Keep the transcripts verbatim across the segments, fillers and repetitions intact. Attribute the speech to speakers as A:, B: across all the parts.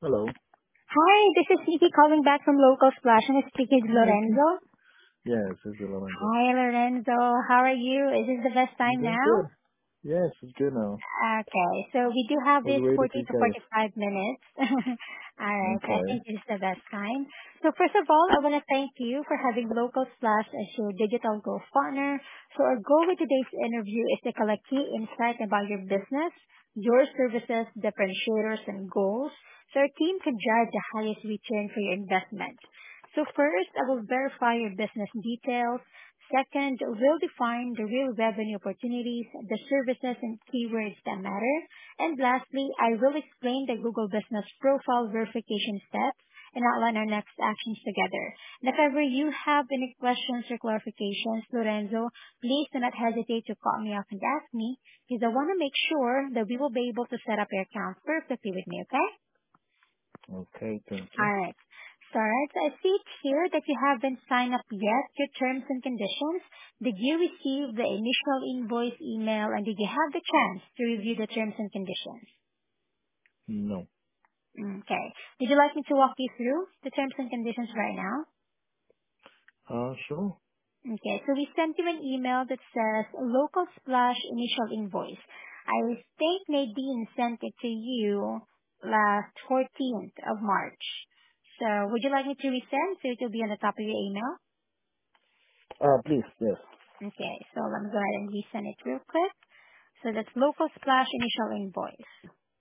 A: Hello.
B: Hi, this is Nikki calling back from Local Splash and speaking to
A: Yes.
B: Lorenzo.
A: Yes, this is Lorenzo.
B: Hi, Lorenzo. How are you? Is this the best
A: I'm
B: time
A: doing
B: now?
A: good. Yes, it's good now.
B: Okay, so we do have
A: I was
B: this
A: waiting for
B: forty
A: you
B: to
A: guys.
B: forty-five minutes. All right, I
A: Okay.
B: think this is the best time. So first of all, I want to thank you for having Local Splash as your digital growth partner. So our goal with today's interview is to collect key insight about your business, your services, differentiators, and goals, so our team can drive the highest return for your investment. So first, I will verify your business details. Second, we'll define the real revenue opportunities, the services and keywords that matter. And lastly, I will explain the Google Business Profile verification steps and outline our next actions together. And if ever you have any questions or clarifications, Lorenzo, please do not hesitate to call me up and ask me, because I want to make sure that we will be able to set up your account perfectly with me, okay?
A: Okay, thank you.
B: All right. So, all right, so I see here that you haven't signed up yet your terms and conditions. Did you receive the initial invoice email, and did you have the chance to review the terms and conditions?
A: No.
B: Okay. Would you like me to walk you through the terms and conditions right now?
A: Uh, sure.
B: Okay, so we sent you an email that says local splash initial invoice. I think Nadine sent it to you last fourteenth of March. So would you like me to resend so it will be on the top of your email?
A: Uh, please, yes.
B: Okay, so let me go ahead and resend it real quick. So that's local splash initial invoice.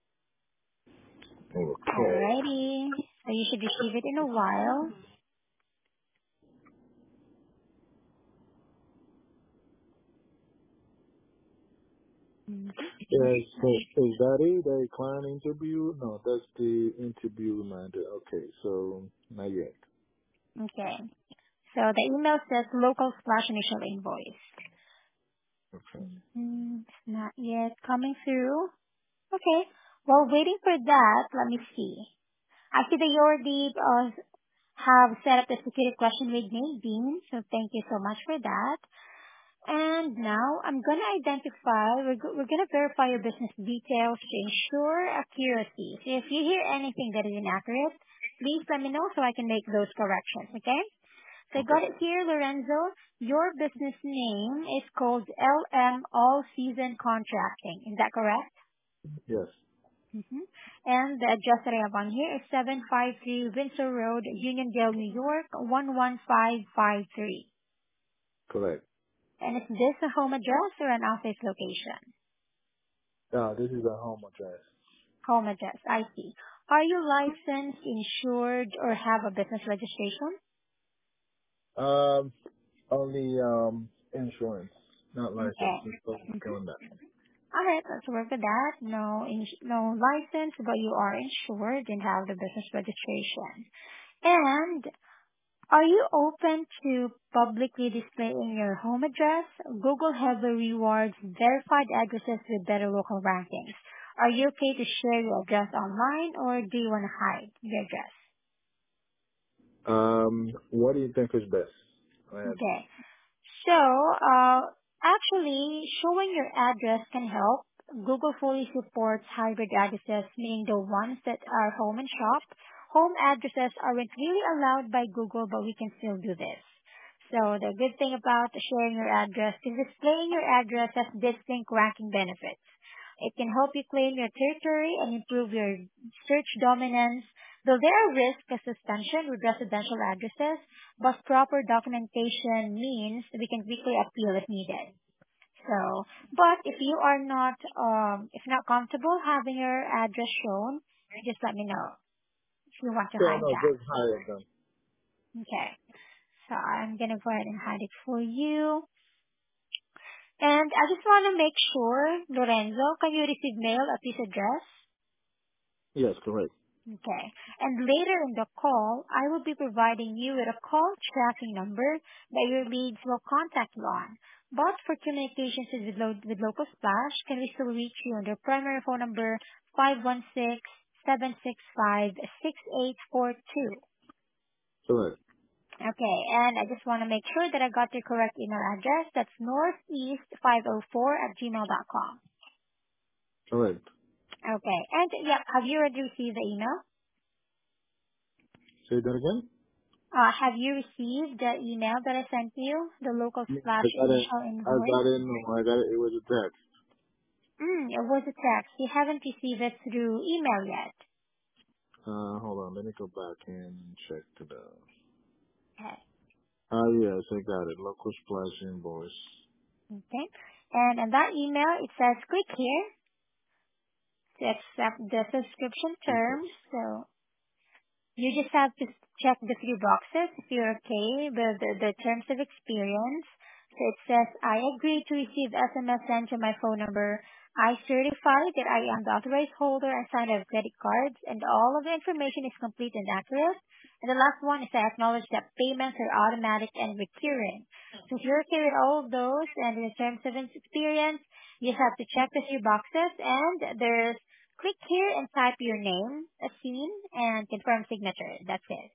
A: Okay.
B: Alrighty. So you should receive it in a while. Mm-hmm.
A: Yes, so is that it? The client interview? No, that's the interview reminder. Okay, so not yet.
B: Okay. So the email says local splash initial invoice.
A: Okay.
B: Mm, it's not yet coming through. Okay. While waiting for that, let me see. I see that you already uh, have set up the security question with Nadine, so thank you so much for that. And now I'm gonna identify, we're, go- we're gonna verify your business details to ensure accuracy. So if you hear anything that is inaccurate, please let me know so I can make those corrections, okay? So I got
A: Okay.
B: it here, Lorenzo. Your business name is called L M All Season Contracting. Is that correct?
A: Yes,
B: Mm-hmm. And the address that I have on here is seven five three Windsor Road, Uniondale, New York, one one five five three.
A: correct.
B: And is this a home address or an office location?
A: Uh, this is a home address.
B: Home address, I see. Are you licensed, insured, or have a business registration?
A: Um, only, um, insurance, not license.
B: Okay.
A: Just focusing
B: Mm-hmm.
A: on that.
B: All right, let's work with that. No, ins- no license, but you are insured and have the business registration. And are you open to publicly displaying your home address? Google Heavy rewards verified addresses with better local rankings. Are you okay to share your address online, or do you want to hide your address?
A: Um, what do you think is best? Go ahead.
B: Okay. So, uh, actually, showing your address can help. Google fully supports hybrid addresses, meaning the ones that are home and shop. Home addresses aren't really allowed by Google, but we can still do this. So the good thing about sharing your address is displaying your address has distinct ranking benefits. It can help you claim your territory and improve your search dominance, though there are risks of suspension with residential addresses, but proper documentation means we can quickly appeal if needed. So, but if you are not, um, if not comfortable having your address shown, just let me know if you want to
A: Yeah,
B: hide
A: no,
B: that.
A: just hire them.
B: Okay. So I'm gonna go ahead and hide it for you. And I just want to make sure, Lorenzo, can you receive mail at this address?
A: Yes, correct.
B: Okay. And later in the call, I will be providing you with a call tracking number that your leads will contact you on. But for communications with, lo- with Local Splash, can we still reach you on their primary phone number five one six, seven six five, six eight four two?
A: Correct.
B: Okay, and I just want to make sure that I got the correct email address. That's northeast five oh four at gmail dot com.
A: Correct.
B: Okay, and yeah, have you already received the email?
A: Say that again?
B: Uh, have you received the email that I sent you, the local
A: Yeah,
B: slash
A: I got it.
B: initial
A: I got
B: invoice?
A: it. No, I got it. It was a text.
B: Mm, it was a text. You haven't received it through email yet.
A: Uh, hold on. Let me go back and check it out.
B: Okay.
A: Ah, yes, I got it. Local splash invoice.
B: Okay. And in that email, it says click here to accept the subscription
A: Okay.
B: terms. So you just have to check the three boxes if you're okay with the, the terms of experience. So it says, I agree to receive S M S sent to my phone number. I certify that I am the authorized holder and signer of credit cards, and all of the information is complete and accurate. And the last one is I acknowledge that payments are automatic and recurring. So if you're okay with all of those and in terms of experience, you just have to check the few boxes, and there's click here and type your name, a scene, and confirm signature. That's it.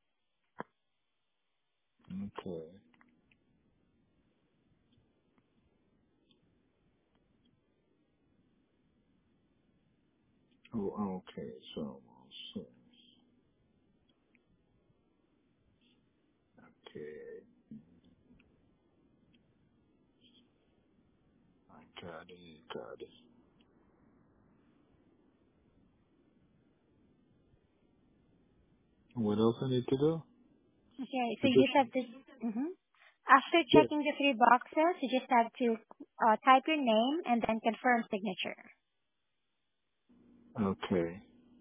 A: Okay. Oh, okay. So, so okay. I got it. Got it. What else I need to do?
B: Okay, so
A: To
B: you
A: just
B: just have to, hmm after
A: yes.
B: checking the three boxes, you just have to uh, type your name and then confirm signature.
A: Okay.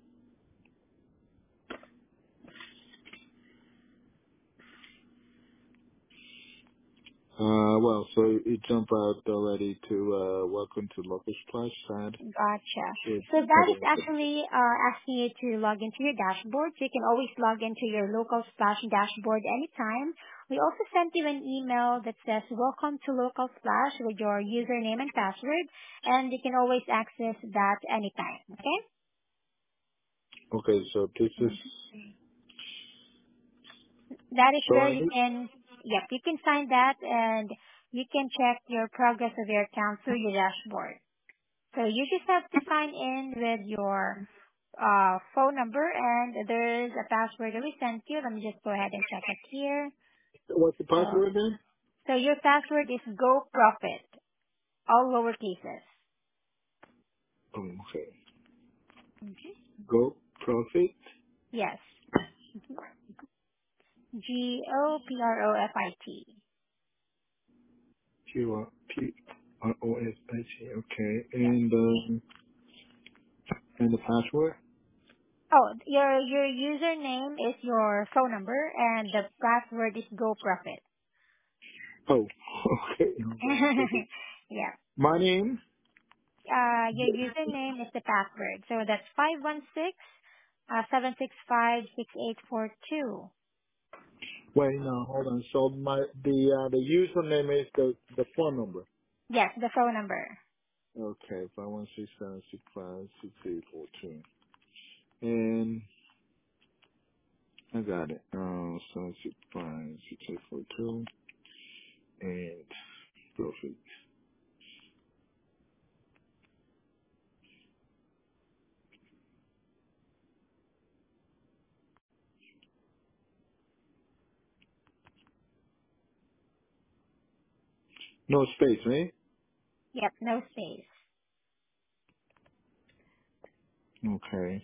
A: Uh, well, so it jumped out already to uh, welcome to local splash side.
B: Gotcha.
A: It
B: So that is
A: okay.
B: actually uh, asking you to log into your dashboard. So you can always log into your local Splash dashboard anytime. We also sent you an email that says welcome to local Splash with your username and password, and you can always access that anytime. Okay?
A: Okay. So this is
B: Mhm. That is
A: so
B: where
A: I
B: you
A: need.
B: can, yep, you can find that and you can check your progress of your account through your dashboard. So you just have to sign in with your uh, phone number, and there's a password that we sent you. Let me just go ahead and check it here.
A: What's the
B: So,
A: password again?
B: so your password is Go Profit, all lower cases.
A: Oh, okay.
B: hmm
A: Go profit.
B: Yes. G O P R O F I T.
A: P R P R O S I T. Okay.
B: Yep.
A: And um and the password.
B: Oh, your your username is your phone number, and the password is Go Profit.
A: Oh, okay. Hold on a second.
B: Yeah.
A: My name.
B: Uh, your username is the password. So that's five one six uh, seven six five six eight four two.
A: Wait, no, hold on. So my the uh, the username is the the phone number.
B: Yes, the phone number.
A: Okay, five one six seven six five six eight four two. And I got it. Um, seven six five six eight four two. And profit. No space, right?
B: Yep, no space.
A: Okay.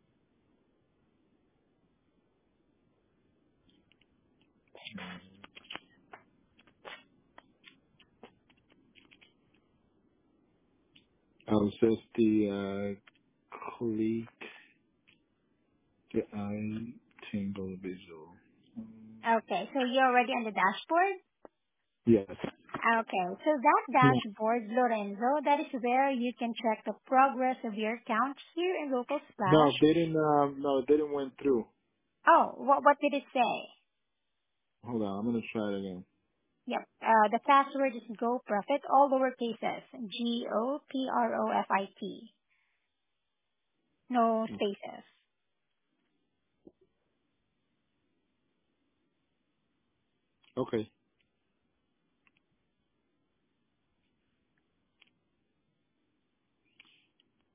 A: I'll just the uh, click the eye tingle visual. Um,
B: Okay, so you're already on the dashboard?
A: yes.
B: Okay, so that
A: No,
B: dashboard, Lorenzo, that is where you can check the progress of your account here in Local
A: no,
B: Splash.
A: they didn't. Um, no, they didn't went through.
B: Oh, what, what did it say?
A: Hold on, I'm gonna try it again.
B: Yep, uh, the password is Go Profit, all lower cases. G O P R O F I T. No spaces.
A: Okay.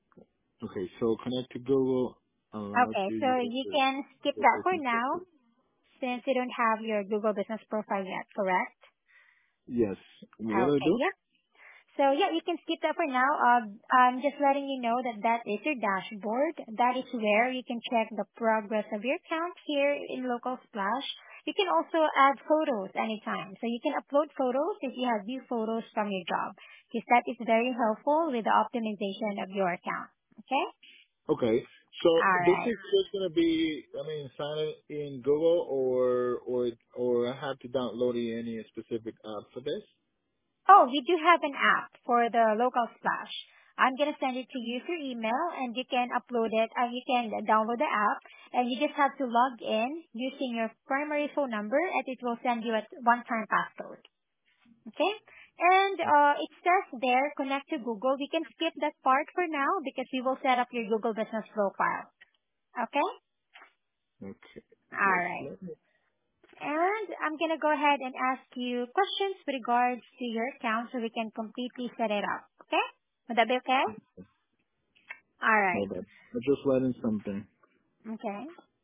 A: Okay. So connect to Google allows
B: Okay,
A: you
B: so
A: use
B: you
A: the
B: can skip that for
A: location
B: now.
A: software.
B: since you don't have your Google Business profile yet, correct?
A: Yes. What do I
B: Okay,
A: do?
B: yeah. So yeah, you can skip that for now. Uh, I'm just letting you know that that is your dashboard. That is where you can check the progress of your account here in Local Splash. You can also add photos anytime. So you can upload photos if you have new photos from your job, because that is very helpful with the optimization of your account. Okay?
A: Okay. So
B: All
A: this
B: right.
A: is just gonna be, I mean, sign it in Google, or or or I have to download any specific app for this.
B: Oh, we do have an app for the Local Splash. I'm gonna send it to you through email, and you can upload it, and you can download the app, and you just have to log in using your primary phone number, and it will send you a one-time passcode. Okay? And uh, it says there, connect to Google. We can skip that part for now because we will set up your Google Business profile. Okay?
A: Okay.
B: All
A: Just
B: right.
A: let me.
B: And I'm going to go ahead and ask you questions with regards to your account so we can completely set it up. Okay? Would that be okay? All right.
A: Hold on. I'm just letting something.
B: Okay.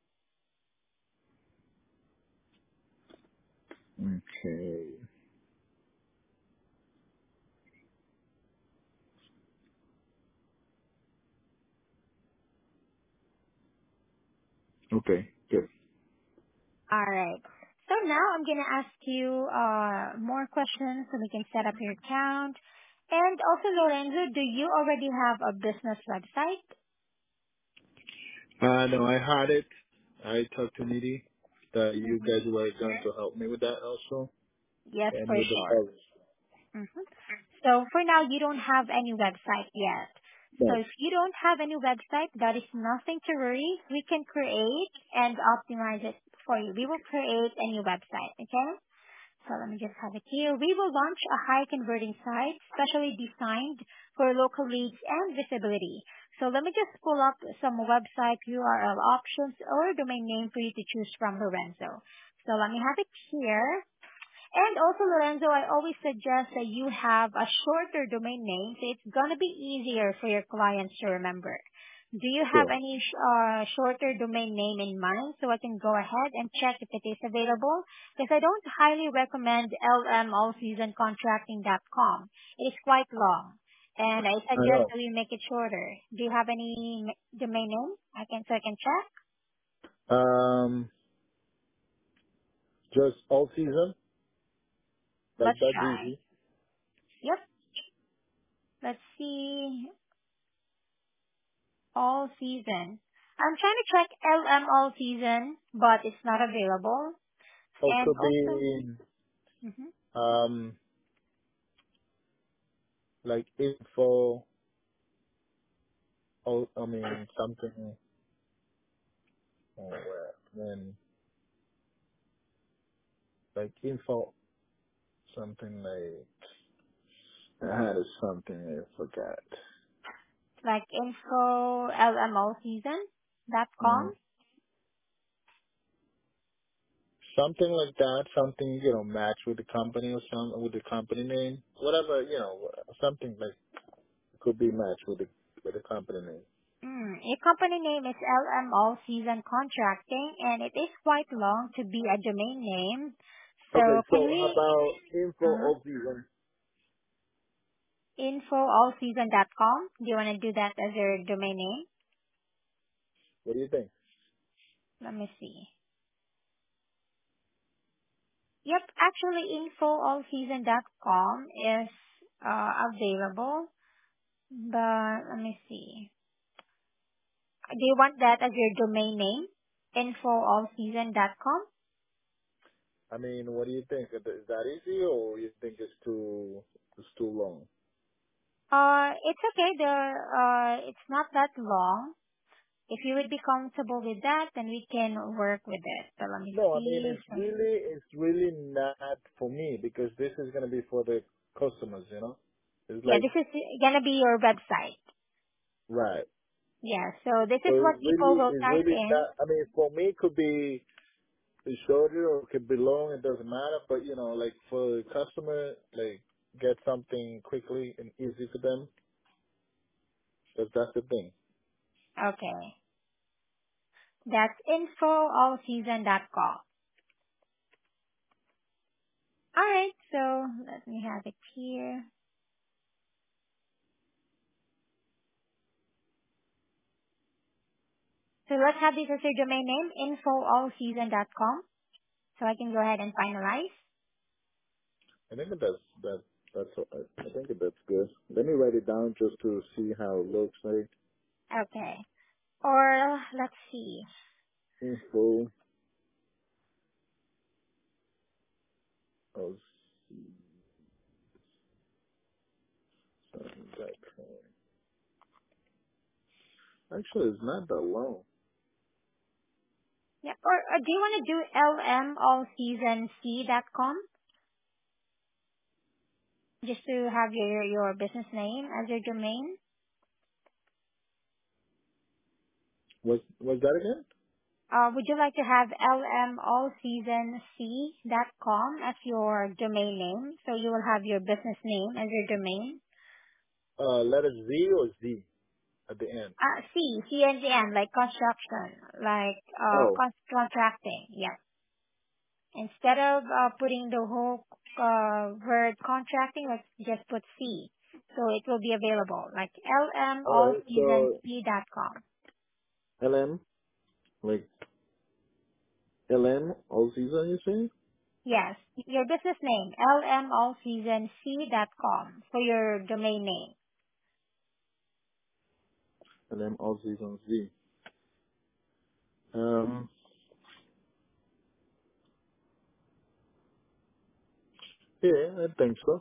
A: Okay. Okay. Good.
B: All right. So now I'm going to ask you uh, more questions so we can set up your account. And also, Lorenzo, do you already have a business website?
A: Uh, no, I had it. I talked to Nidhi that you
B: Mm-hmm.
A: guys were going to help me with that also,
B: Yes,
A: and
B: for
A: with the
B: sure.
A: policy.
B: Mm-hmm. So for now, you don't have any website yet. So
A: No.
B: if you don't have any website, that is nothing to worry. We can create and optimize it for you. We will create a new website, okay? So let me just have it here. We will launch a high converting site specially designed for local leads and visibility. So let me just pull up some website U R L options or domain name for you to choose from, Lorenzo. So let me have it here. And also, Lorenzo, I always suggest that you have a shorter domain name, so it's gonna be easier for your clients to remember. Do you have
A: Sure.
B: any sh- uh, shorter domain name in mind so I can go ahead and check if it is available? Because I don't highly recommend L M all season contracting dot com. It is quite long, and I
A: I
B: suggest
A: know.
B: that we make it shorter. Do you have any m- domain name I can so I can check?
A: Um, just all season, like
B: Let's
A: that's
B: try.
A: easy.
B: Yep. Let's see. All season. I'm trying to check L M all season, but it's not available.
A: Or
B: And
A: could
B: also,
A: be
B: mhm,
A: um like info. Oh, I mean something. Oh, where? Then like info, something like I had a something I forgot.
B: like info L M all season dot com.
A: Mm. Something like that, something, you know, match with the company or some with the company name. Whatever, you know, something like could be matched with the with the company name.
B: Mm, your company name is L M all season contracting, and it is quite long to be a domain name.
A: Okay,
B: So
A: so
B: can
A: how
B: we
A: about info
B: uh,
A: of season?
B: info all season dot com? Do you want to do that as your domain name?
A: What do you think?
B: Let me see. Yep, actually info all season dot com is uh, available. But let me see. Do you want that as your domain name? info all season dot com?
A: I mean, what do you think? Is that easy, or you think it's too it's too long?
B: Uh, it's okay. The uh, it's not that long. If you would be comfortable with that, then we can work with it. So let me
A: No, I mean
B: see.
A: it's
B: So,
A: really it's really not for me because this is gonna be for the customers, you know. It's
B: yeah,
A: like
B: this is gonna be your website.
A: right.
B: Yeah, so this
A: So
B: is what
A: it's
B: people
A: really
B: will
A: it's
B: type
A: really
B: in.
A: not. I mean, for me, it could be it's shorter or it could be long. It doesn't matter. But you know, like for the customer, like get something quickly and easy for them. Because that's the thing.
B: Okay, that's info all season dot com. All right, so let me have it here. So let's have this as your domain name, info all season dot com. So I can go ahead and finalize.
A: I think that's that that's I I think that's good. Let me write it down just to see how it looks like.
B: Okay. Or let's see.
A: Info of Actually, it's not that long.
B: Yep. Or, or do you want to do l m all season c dot com just to have your your business name as your domain?
A: Was was that again?
B: Uh, would you like to have l m all season c dot com as your domain name? So you will have your business name as your domain.
A: Uh, letter Z or Z at the end?
B: Uh, C, C and the end, like construction, like uh,
A: Oh,
B: con- contracting. Yeah. Instead of uh, putting the whole uh, word contracting, let's just put C. So it will be available, like l m
A: all
B: all
A: right.
B: season
A: So
B: c dot com.
A: L M, like L M all season, you say?
B: Yes, your business name, l m all season c dot com for your domain name.
A: L M all season Z. Um, yeah, I think so.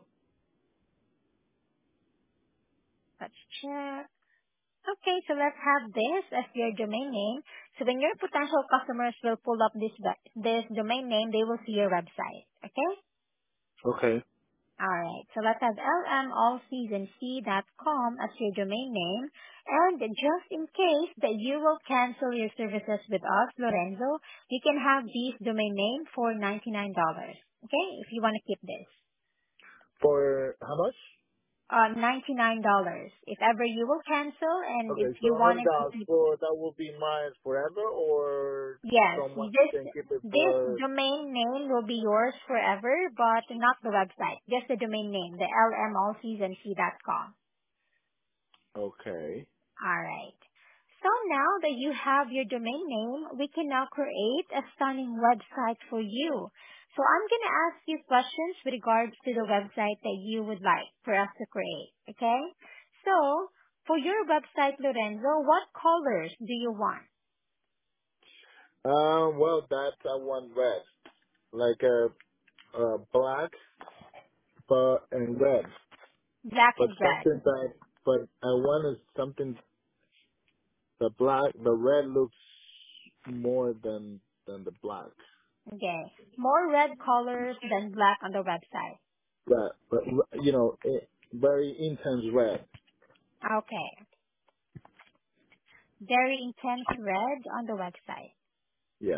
B: Let's check. Okay, so let's have this as your domain name. So when your potential customers will pull up this web- this domain name, they will see your website. Okay?
A: Okay.
B: Alright, so let's have l m all season c dot com as your domain name. And just in case that you will cancel your services with us, Lorenzo, you can have this domain name for ninety-nine dollars. Okay? If you want to keep this.
A: For how much?
B: Uh, ninety-nine dollars. If ever you will cancel and if
A: Okay, so
B: you
A: hundred
B: wanted to
A: dollars
B: keep,
A: for that will be mine forever, or
B: yes,
A: someone
B: this,
A: can keep it
B: this
A: for.
B: domain name will be yours forever, but not the website. Just the domain name, the l m all season c dot com.
A: Okay.
B: Alright. So now that you have your domain name, we can now create a stunning website for you. So I'm going to ask you questions with regards to the website that you would like for us to create. Okay? So, for your website, Lorenzo, what colors do you want?
A: Um, well, that's I want red, like a, a black, but and red,
B: Black
A: but
B: and red.
A: something that, but I want is something the black, the red looks more than than the black.
B: Okay. More red colors than black on the website.
A: But but you know, it, very intense red.
B: Okay. Very intense red on the website.
A: Yes.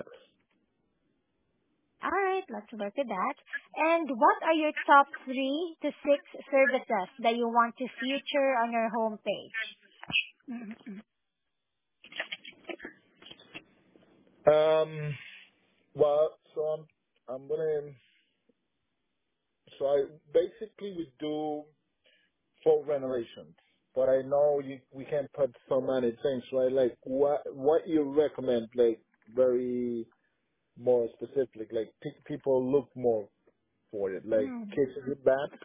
B: All right, let's look at that. And what are your top three to six services that you want to feature on your homepage? Mhm.
A: Um. Well, so I'm I'm gonna. So I basically we do full renovations, but I know you, we can't put so many things, right? Like what what you recommend, like very more specific, like pe- people look more for it, like
B: Mm.
A: kitchen and bath.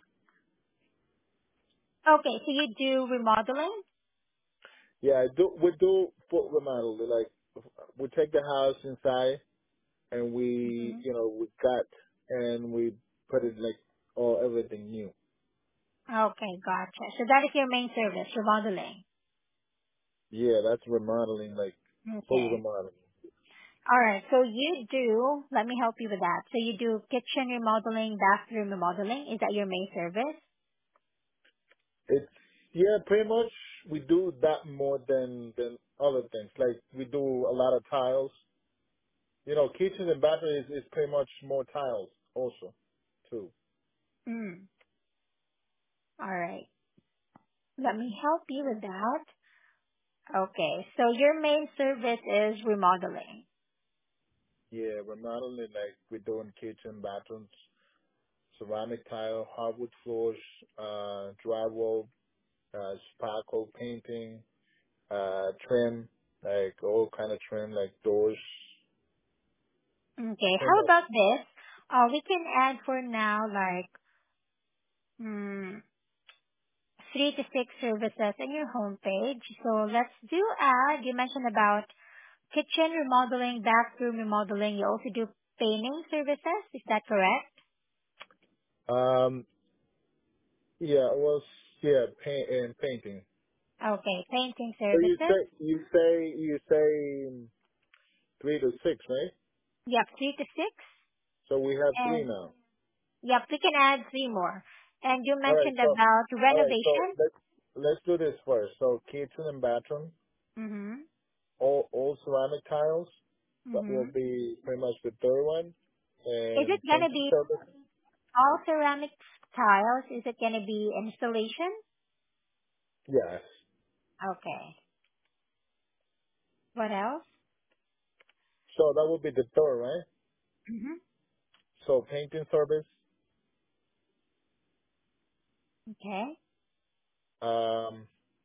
B: Okay, so you do remodeling?
A: Yeah, I do. We do full remodel. Like we take the house inside and we,
B: Hmm.
A: you know, we cut and we put it like all everything new.
B: Okay, gotcha. So that is your main service, remodeling.
A: Yeah, that's remodeling, like full
B: Okay.
A: remodeling.
B: All right, so you do, let me help you with that. So you do kitchen remodeling, bathroom remodeling. Is that your main service?
A: It's yeah, pretty much we do that more than than other things. Like we do a lot of tiles. You know, kitchen and bathroom is, is pretty much more tiles also too.
B: Mm. All right. Let me help you with that. Okay, so your main service is remodeling.
A: Yeah, remodeling like we're doing kitchen bathrooms. ceramic tile, hardwood floors, uh, drywall, uh, spackle painting, uh, trim, like all kind of trim, like doors,
B: Okay.
A: pretty
B: How
A: much.
B: about this? Uh, we can add for now like hmm, three to six services in your homepage. So let's do add. You mentioned about kitchen remodeling, bathroom remodeling. You also do painting services. Is that correct?
A: Um, yeah, it was, yeah, paint and painting.
B: Okay, painting
A: So you
B: services.
A: say, you say, you say three to six, right?
B: Yep, three to six.
A: So we have three
B: And
A: now.
B: yep, we can add three more. And you
A: All right,
B: mentioned
A: so,
B: about
A: all right, so
B: renovation.
A: let's, let's do this first. So kitchen and bathroom,
B: Mm-hmm.
A: all, all ceramic tiles. That will
B: Mm-hmm.
A: be pretty much the third one.
B: Is it
A: And
B: gonna
A: painting
B: be
A: service?
B: all ceramic tiles? Is it gonna be installation?
A: Yes.
B: Okay. What else?
A: So that would be the third, right?
B: Mm-hmm.
A: So painting service,
B: Okay.
A: um,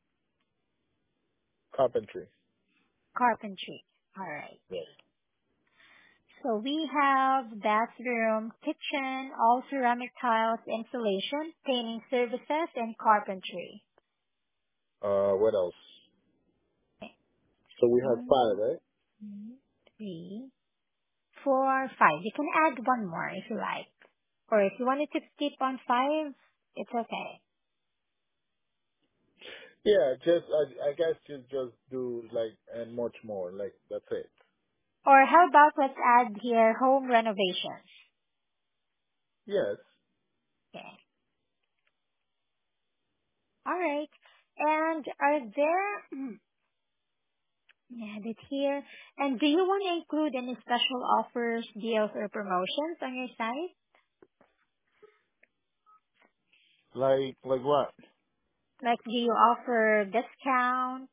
A: carpentry.
B: Carpentry. All right.
A: Yes.
B: So we have bathroom, kitchen, all ceramic tiles, installation, painting services, and carpentry.
A: Uh, what else?
B: Okay.
A: So we have
B: One,
A: five, right?
B: two, three, four, five. You can add one more if you like. Or if you wanted to skip on five, it's okay.
A: Yeah, just I, I guess just just do like and much more. Like that's it.
B: Or how about let's add here home renovations.
A: Yes.
B: Okay. All right. And are there, mm, add it here. And do you want to include any special offers, deals, or promotions on your site?
A: Like like what?
B: Like, do you offer discounts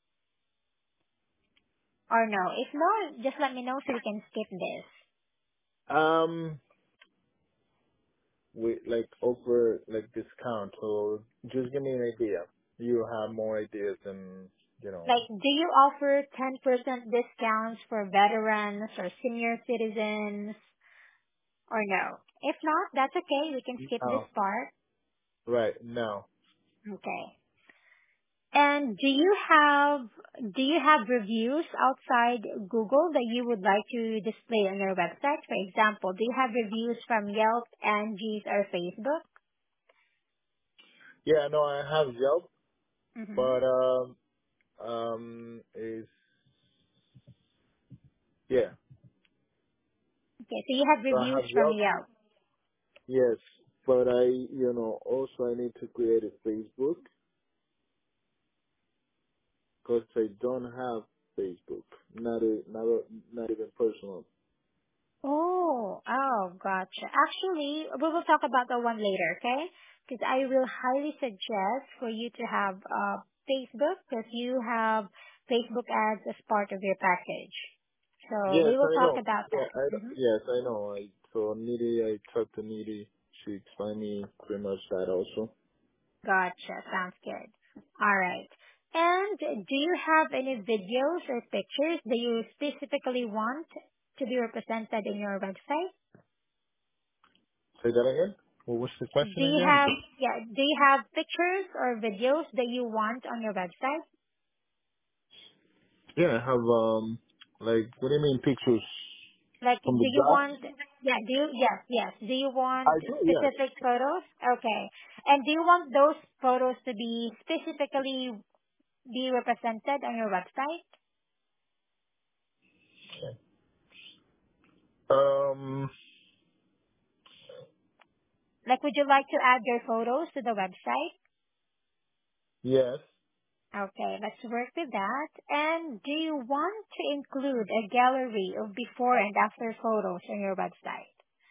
B: or no? If no, just let me know so we can skip this.
A: Um, we like offer like discount. So just give me an idea. You have more ideas than you know.
B: Like, do you offer ten percent discounts for veterans or senior citizens or no? If not, that's okay. We can skip this
A: No.
B: part.
A: Right. No.
B: Okay. And do you have do you have reviews outside Google that you would like to display on your website? For example, do you have reviews from Yelp, Angie's, or Facebook?
A: Yeah. No. I have Yelp,
B: Mm-hmm.
A: but um um is yeah.
B: Okay, so you have
A: So I
B: reviews
A: have
B: from
A: Yelp.
B: Yelp.
A: Yes, but I you know also I need to create a Facebook because I don't have Facebook. Not a, not a, not even personal.
B: Oh, oh, gotcha. Actually, we will talk about that one later, okay? Because I will highly suggest for you to have uh, Facebook because you have Facebook ads as part of your package. So
A: Yes,
B: we will
A: I
B: talk
A: know.
B: about
A: Yeah,
B: that.
A: I know.
B: Mm-hmm.
A: Yes, I know. I so Needy, I talked to Needy. She explained me pretty much that also.
B: Gotcha. Sounds good. All right. And do you have any videos or pictures that you specifically want to be represented in your website?
A: Say that again. What was the
B: Do
A: question
B: you
A: again?
B: have, yeah, do you have pictures or videos that you want on your website?
A: Yeah, I have um like what do you mean pictures
B: Like,
A: from the
B: do you
A: job?
B: want, yeah, do you, yes, yes. Do you want
A: I do. Yes.
B: specific photos? Okay. And do you want those photos to be specifically be represented on your website?
A: Um.
B: Like, would you like to add your photos to the website?
A: Yes.
B: Okay, let's work with that. And do you want to include a gallery of before and after photos on your website?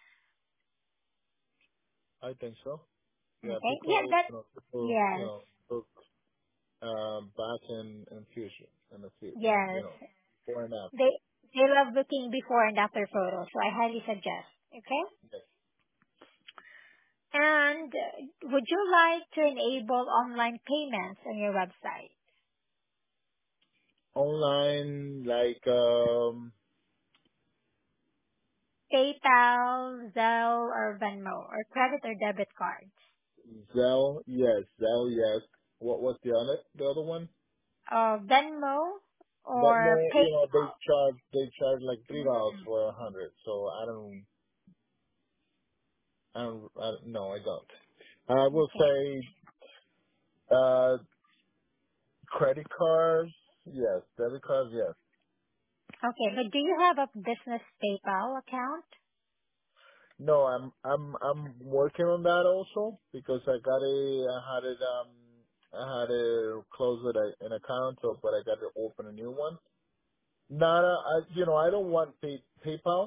A: I think so. Yeah.
B: Okay. Yeah,
A: People,
B: that,
A: you know, people, you
B: yes,
A: know, look um back in in future in the future, and you
B: yes.
A: know, before and after.
B: They, they love looking before and after photos, so I highly suggest. Okay?
A: Yes.
B: And uh, would you like to enable online payments on your website?
A: Online, like um,
B: PayPal, Zelle, or Venmo, or credit or debit cards?
A: Zelle, yes, Zelle, yes. What was the other the other one?
B: Uh, Venmo
A: But
B: or
A: more, you know, they
B: PayPal?
A: charge they charge like three dollars
B: Mm,
A: for a hundred. So I don't, I don't, I don't, no, I don't. I will
B: okay.
A: say, uh, credit cards, yes. Debit cards, yes.
B: Okay, but do you have a business PayPal account?
A: No, I'm, I'm, I'm working on that also because I got a, I had it, um, I had to close it a, an account, so but I got to open a new one. Not, a, I, you know, I don't want pay, PayPal.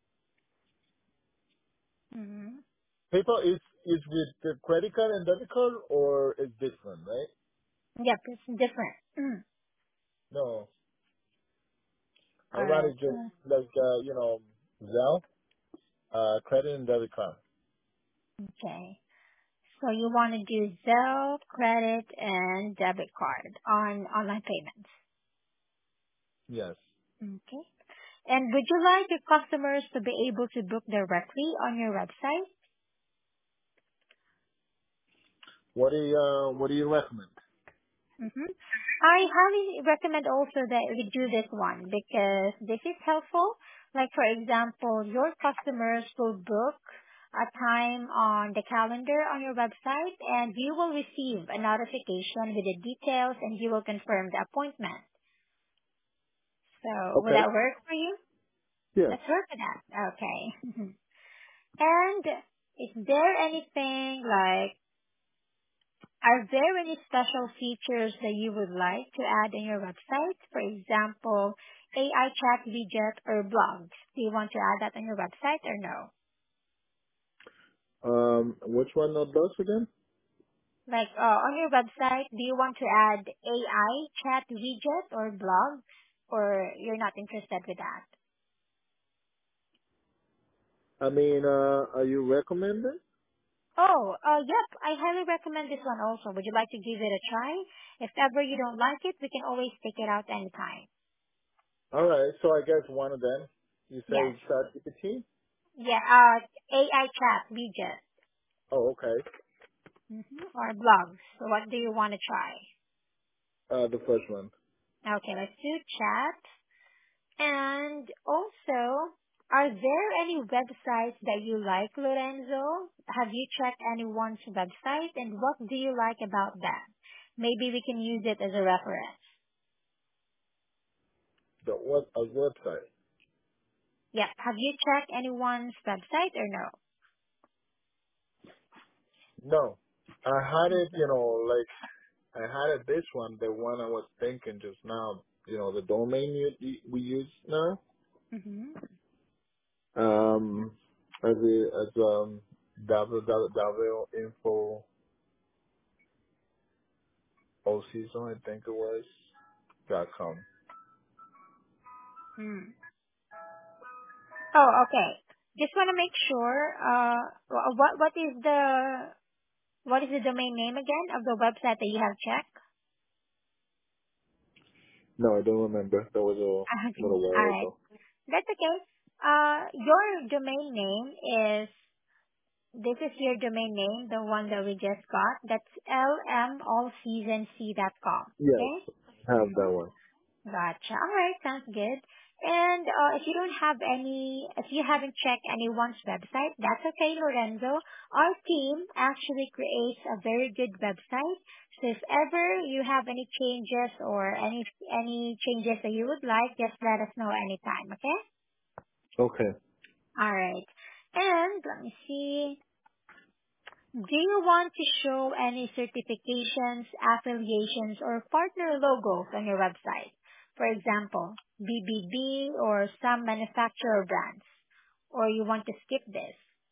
B: Mm-hmm.
A: PayPal is is with the credit card and debit card, or is different, right?
B: Yep, it's different. Mm.
A: No, I'd
B: All
A: rather
B: right.
A: just
B: Uh,
A: like uh, you know, Zelle, uh, credit and debit card.
B: okay. So you want to do Zelle, credit, and debit card on online payments.
A: Yes.
B: Okay. And would you like your customers to be able to book directly on your website?
A: What do you uh, What do you recommend?
B: Mm-hmm. I highly recommend also that we do this one because this is helpful. Like for example, your customers will book a time on the calendar on your website and you will receive a notification with the details and you will confirm the appointment. So would
A: Okay.
B: that work for you?
A: Yes.
B: Let's work with that. Okay. And is there anything like are there any special features that you would like to add in your website? For example, A I chat widget or blogs. Do you want to add that on your website or no?
A: Um, which one of those again?
B: Like uh, on your website, do you want to add A I chat widget or blogs, or you're not interested with that?
A: I mean, uh, are you recommending?
B: Oh, uh, yep. I highly recommend this one also. Would you like to give it a try? If ever you don't like it, we can always take it out anytime.
A: All right. So I guess one of them. You
B: Yes.
A: say ChatGPT?
B: Yeah. Uh, A I chat widget.
A: Oh, okay.
B: Mm-hmm. Or blogs. So what do you want to try?
A: Uh, the first one.
B: Okay, let's do chat. And also, are there any websites that you like, Lorenzo? Have you checked anyone's website and what do you like about that? Maybe we can use it as a reference.
A: The what? A website.
B: Yep. Have you checked anyone's website or no?
A: No. I had it,
B: Okay.
A: you know, like I had it this one, the one I was thinking just now, you know, the domain you, you, we use now,
B: Mm-hmm.
A: um, as a, as um, www.info all season, I think it was, dot com.
B: Hmm. Oh, okay. Just want to make sure, uh, wh- what, what is the, what is the domain name again of the website that you have checked?
A: No, I don't remember. That was a
B: Okay.
A: little
B: All
A: while
B: right.
A: ago.
B: That's okay. Uh, your domain name is, this is your domain name, the one that we just got. That's l m all season c dot com.
A: Yes,
B: Okay?
A: have that
B: Mm-hmm.
A: one.
B: Gotcha. All right. Sounds good. And uh, if you don't have any, if you haven't checked anyone's website, that's okay, Lorenzo. Our team actually creates a very good website. So if ever you have any changes or any any changes that you would like, just let us know anytime. Okay?
A: Okay.
B: All right. And let me see. Do you want to show any certifications, affiliations, or partner logos on your website? For example, B B B or some manufacturer brands. Or you want to skip this?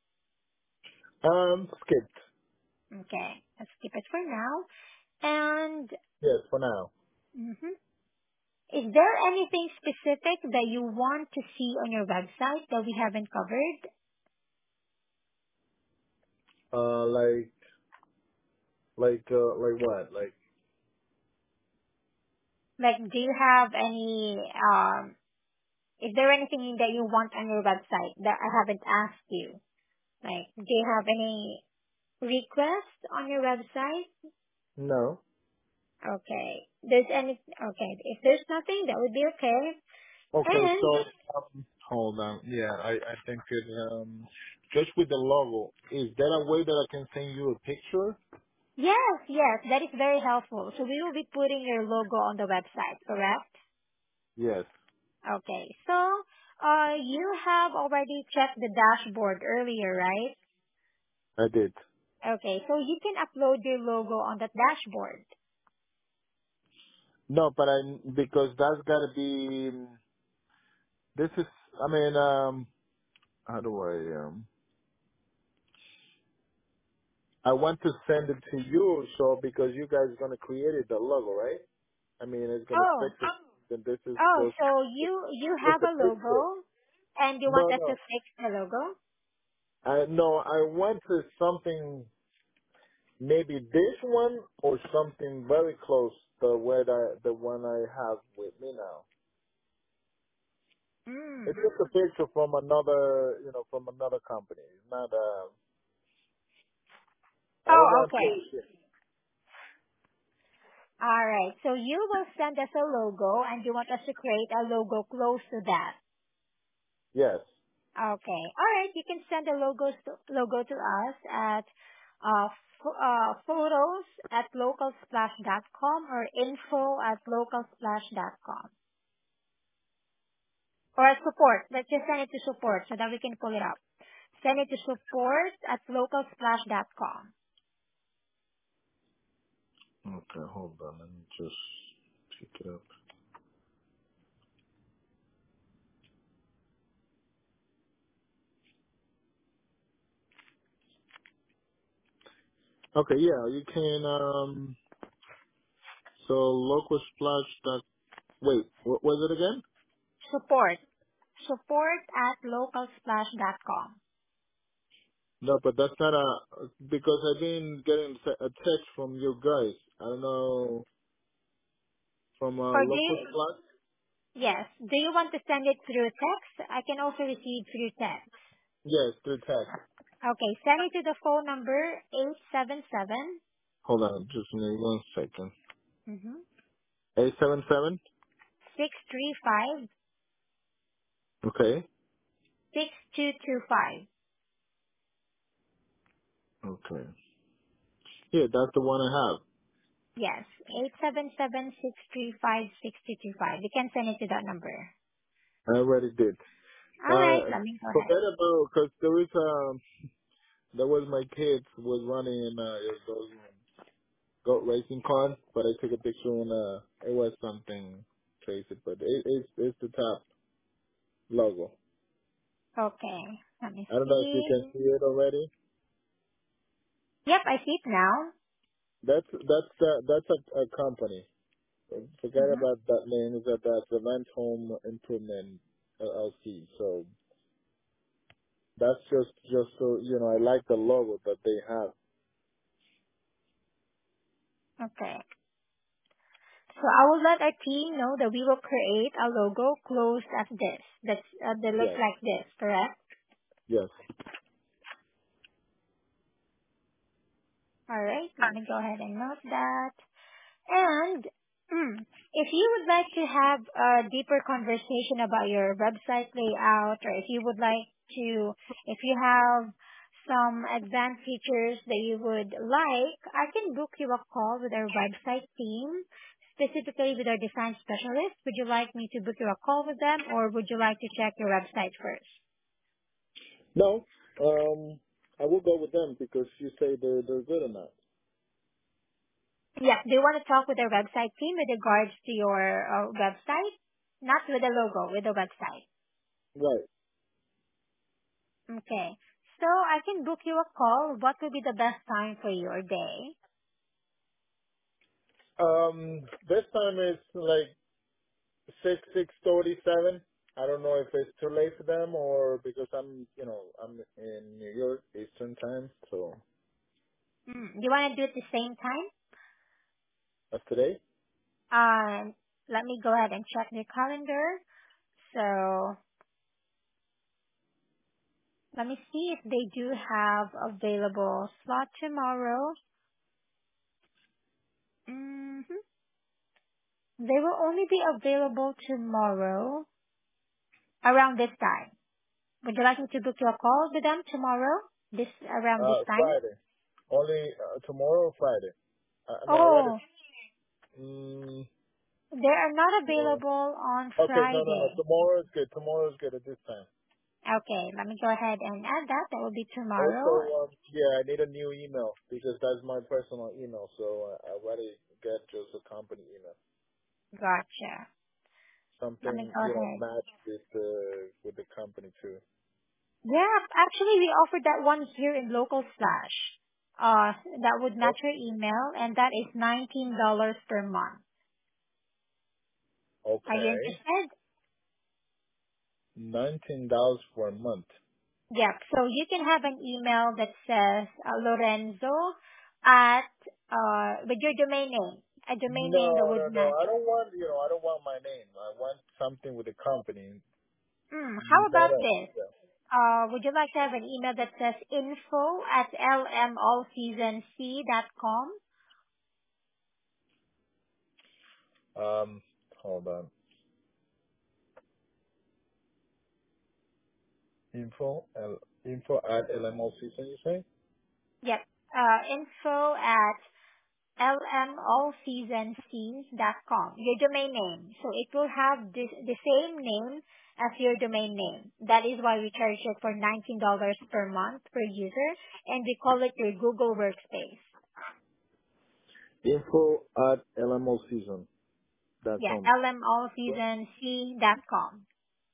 A: Um, skipped.
B: Okay, let's skip it for now. And
A: Yes, for now.
B: mhm. Is there anything specific that you want to see on your website that we haven't covered?
A: Uh, like, like, uh, like what? Like,
B: Like, do you have any, um, is there anything that you want on your website that I haven't asked you? Like, do you have any requests on your website?
A: no.
B: Okay. There's any, okay. If there's nothing, that would be okay.
A: Okay,
B: And
A: so um, hold on. Yeah, I I think it um just with the logo. Is there a way that I can send you a picture?
B: yes, yes, that is very helpful. So we will be putting your logo on the website, correct?
A: Yes,
B: Okay. So, uh, you have already checked the dashboard earlier, right?
A: I did.
B: Okay. So you can upload your logo on that dashboard.
A: No, but I because that's gotta be. This is. I mean, um, how do I um? I want to send it to you, so because you guys are gonna create it, the logo, right? I mean, it's gonna
B: Oh,
A: fix it. Then this is
B: oh,
A: just
B: so you, you
A: just
B: have
A: a
B: a
A: picture.
B: logo and you want
A: No,
B: us to
A: no.
B: fix the logo?
A: I no. I want to something. Maybe this one or something very close to where the the one I have with me now. It's
B: Mm.
A: just a picture from another, you know, from another company. It's not. Uh, I
B: Oh,
A: don't want
B: okay.
A: to.
B: All right. So you will send us a logo and you want us to create a logo close to that.
A: Yes,
B: Okay. All right. You can send the logos to, logo to us at uh, ph- uh, photos at localsplash dot com or info at localsplash dot com. Or at support. Let's just send it to support so that we can pull it up. Send it to support at localsplash dot com.
A: okay, hold on. Let me just pick it up. Okay, yeah, you can. Um, so local splash. Dot, wait, what was it again?
B: Support. Support at localsplash dot com.
A: No, but that's not a because I've been getting a text from you guys. I don't know from a
B: Or do
A: local
B: you,
A: splash.
B: yes. Do you want to send it through text? I can also receive through text.
A: Yes, through text.
B: Okay, send it to the phone number eight seven seven
A: Hold on, just give me one second.
B: mm-hmm,
A: Eight seven seven.
B: six three five
A: Okay.
B: six two two five.
A: Okay. Yeah, that's the one I have.
B: Yes, eight seven seven six three five six two two five. You can send it to that number.
A: I already did.
B: All right,
A: Uh,
B: let me go
A: forget
B: ahead.
A: about because there was um there was my kids was running in uh it was those goat racing cars, but I took a picture and uh it was something crazy, but it, it's it's the top logo.
B: Okay, let me
A: I don't know if you
B: see.
A: can see it already.
B: Yep, I see it now.
A: That's that's uh, that's a, a company. Forget
B: Mm-hmm.
A: about that name. Is that that's Event Home Improvement L L C. So that's just just so you know. I like the logo that they have.
B: Okay. So I will let our team know that we will create a logo close as this. That's uh, that looks
A: Yes,
B: like this, correct?
A: yes.
B: All right. Let me go ahead and note that. And mm, if you would like to have a deeper conversation about your website layout, or if you would like to, if you have some advanced features that you would like, I can book you a call with our website team, specifically with our design specialist. Would you like me to book you a call with them, or would you like to check your website first?
A: No, um, I will go with them because you say they're they're good enough.
B: Yeah, do you want to talk with our website team with regards to your uh, website? Not with the logo, with the website.
A: Right.
B: Okay. So I can book you a call. What would be the best time for your day?
A: Um, this time it's like six six thirty seven. I don't know if it's too late for them or because I'm you know I'm in New York Eastern time, so.
B: Mm, you want to do it the same time?
A: That's today?
B: Um, let me go ahead and check the calendar. So let me see if they do have available slot tomorrow. hmm They will only be available tomorrow around this time. Would you like me to book you a call with them tomorrow? This around this
A: Uh,
B: time?
A: Friday. Only uh, tomorrow or Friday? Uh, no, I'd rather,
B: Oh,
A: mm,
B: they are not
A: uh,
B: available on
A: okay, no, no, no.
B: Friday.
A: Tomorrow is good. Tomorrow is good at this time.
B: Okay, let me go ahead and add that. That will be
A: Also,
B: tomorrow.
A: um, yeah, I need a new email because that's my personal email. So uh, I'd rather get just a company email.
B: Gotcha. Let me
A: Something,
B: go
A: you know,
B: ahead.
A: match with the, with the company too.
B: Yeah, actually we offered that one here in Local Slash. Uh, that would
A: Oh,
B: match your email and that is nineteen dollars per month. Are you
A: okay.
B: interested?
A: nineteen dollars for a month.
B: Yep. So you can have an email that says uh, Lorenzo at, uh, with your domain name. A domain name that
A: No,
B: would
A: no, no.
B: match.
A: I don't want, you know, I don't want my name. I want something with the company.
B: Hmm, how
A: Not
B: about
A: a,
B: this?
A: yeah.
B: Uh, would you like to have an email that says info at lmallseasonc dot com?
A: Um, hold on. Info, L, info at L M O season, you say?
B: Yep. Uh, info at lmallseasonc dot com. Your domain name. So it will have this, the same name as your domain name. That is why we charge it for nineteen dollars per month per user, and we call it your Google Workspace.
A: Info at L M O season dot
B: Yeah,
A: com.
B: lmallseasonc dot com.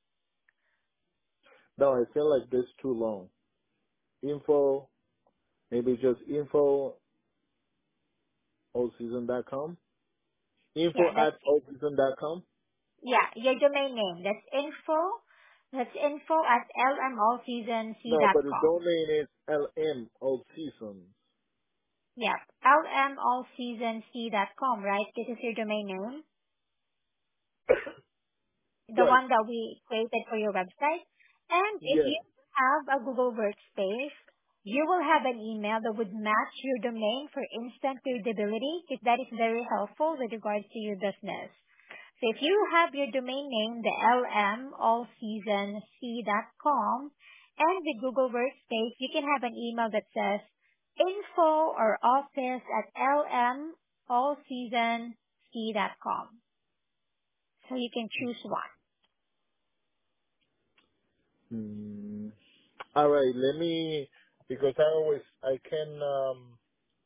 A: No, I feel like this too long. Info, maybe just info allseason dot com. Info
B: Yeah, that's
A: at allseason dot com.
B: Yeah, your domain name. That's info. That's info at lmallseasonc
A: No,
B: dot
A: but the
B: com.
A: domain is L M all seasons.
B: Yeah, lmallseasonc dot com, right? This is your domain name. The
A: Right.
B: one that we created for your website. And if
A: Yes.
B: you have a Google Workspace, you will have an email that would match your domain for instant readability, because that is very helpful with regards to your business. So if you have your domain name, the L M all season c dot com, and the Google Workspace, you can have an email that says info or office at L M all season c dot com. So you can choose one.
A: Hmm. All right. Let me, because I always, I can, um,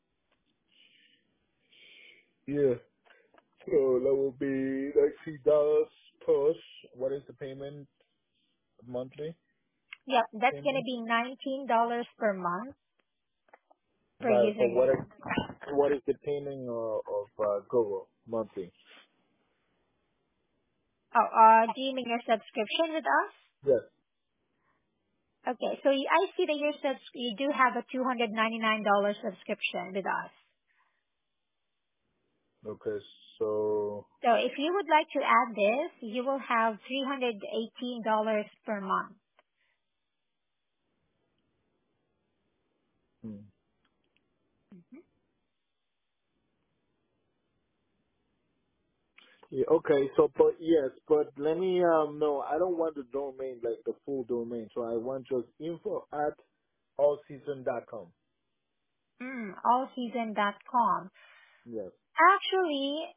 A: yeah. So that will be like three dollars plus. What is the payment monthly
B: Yep, that's going to
A: payment?
B: be nineteen dollars per month per
A: Right. So what
B: username.
A: is what is the payment of, of uh, Google monthly?
B: Oh, uh, do you mean your subscription with us?
A: Yes.
B: Okay, so you- I see that your subs- you do have a two hundred ninety-nine dollars subscription with us.
A: Okay. So
B: So if you would like to add this, you will have three hundred eighteen dollars per month.
A: hmm. Yeah, okay. So but yes, but let me um no, I don't want the domain like the full domain. So I want just info at allseason dot com.
B: Mm, allseason dot com.
A: Yes.
B: Actually,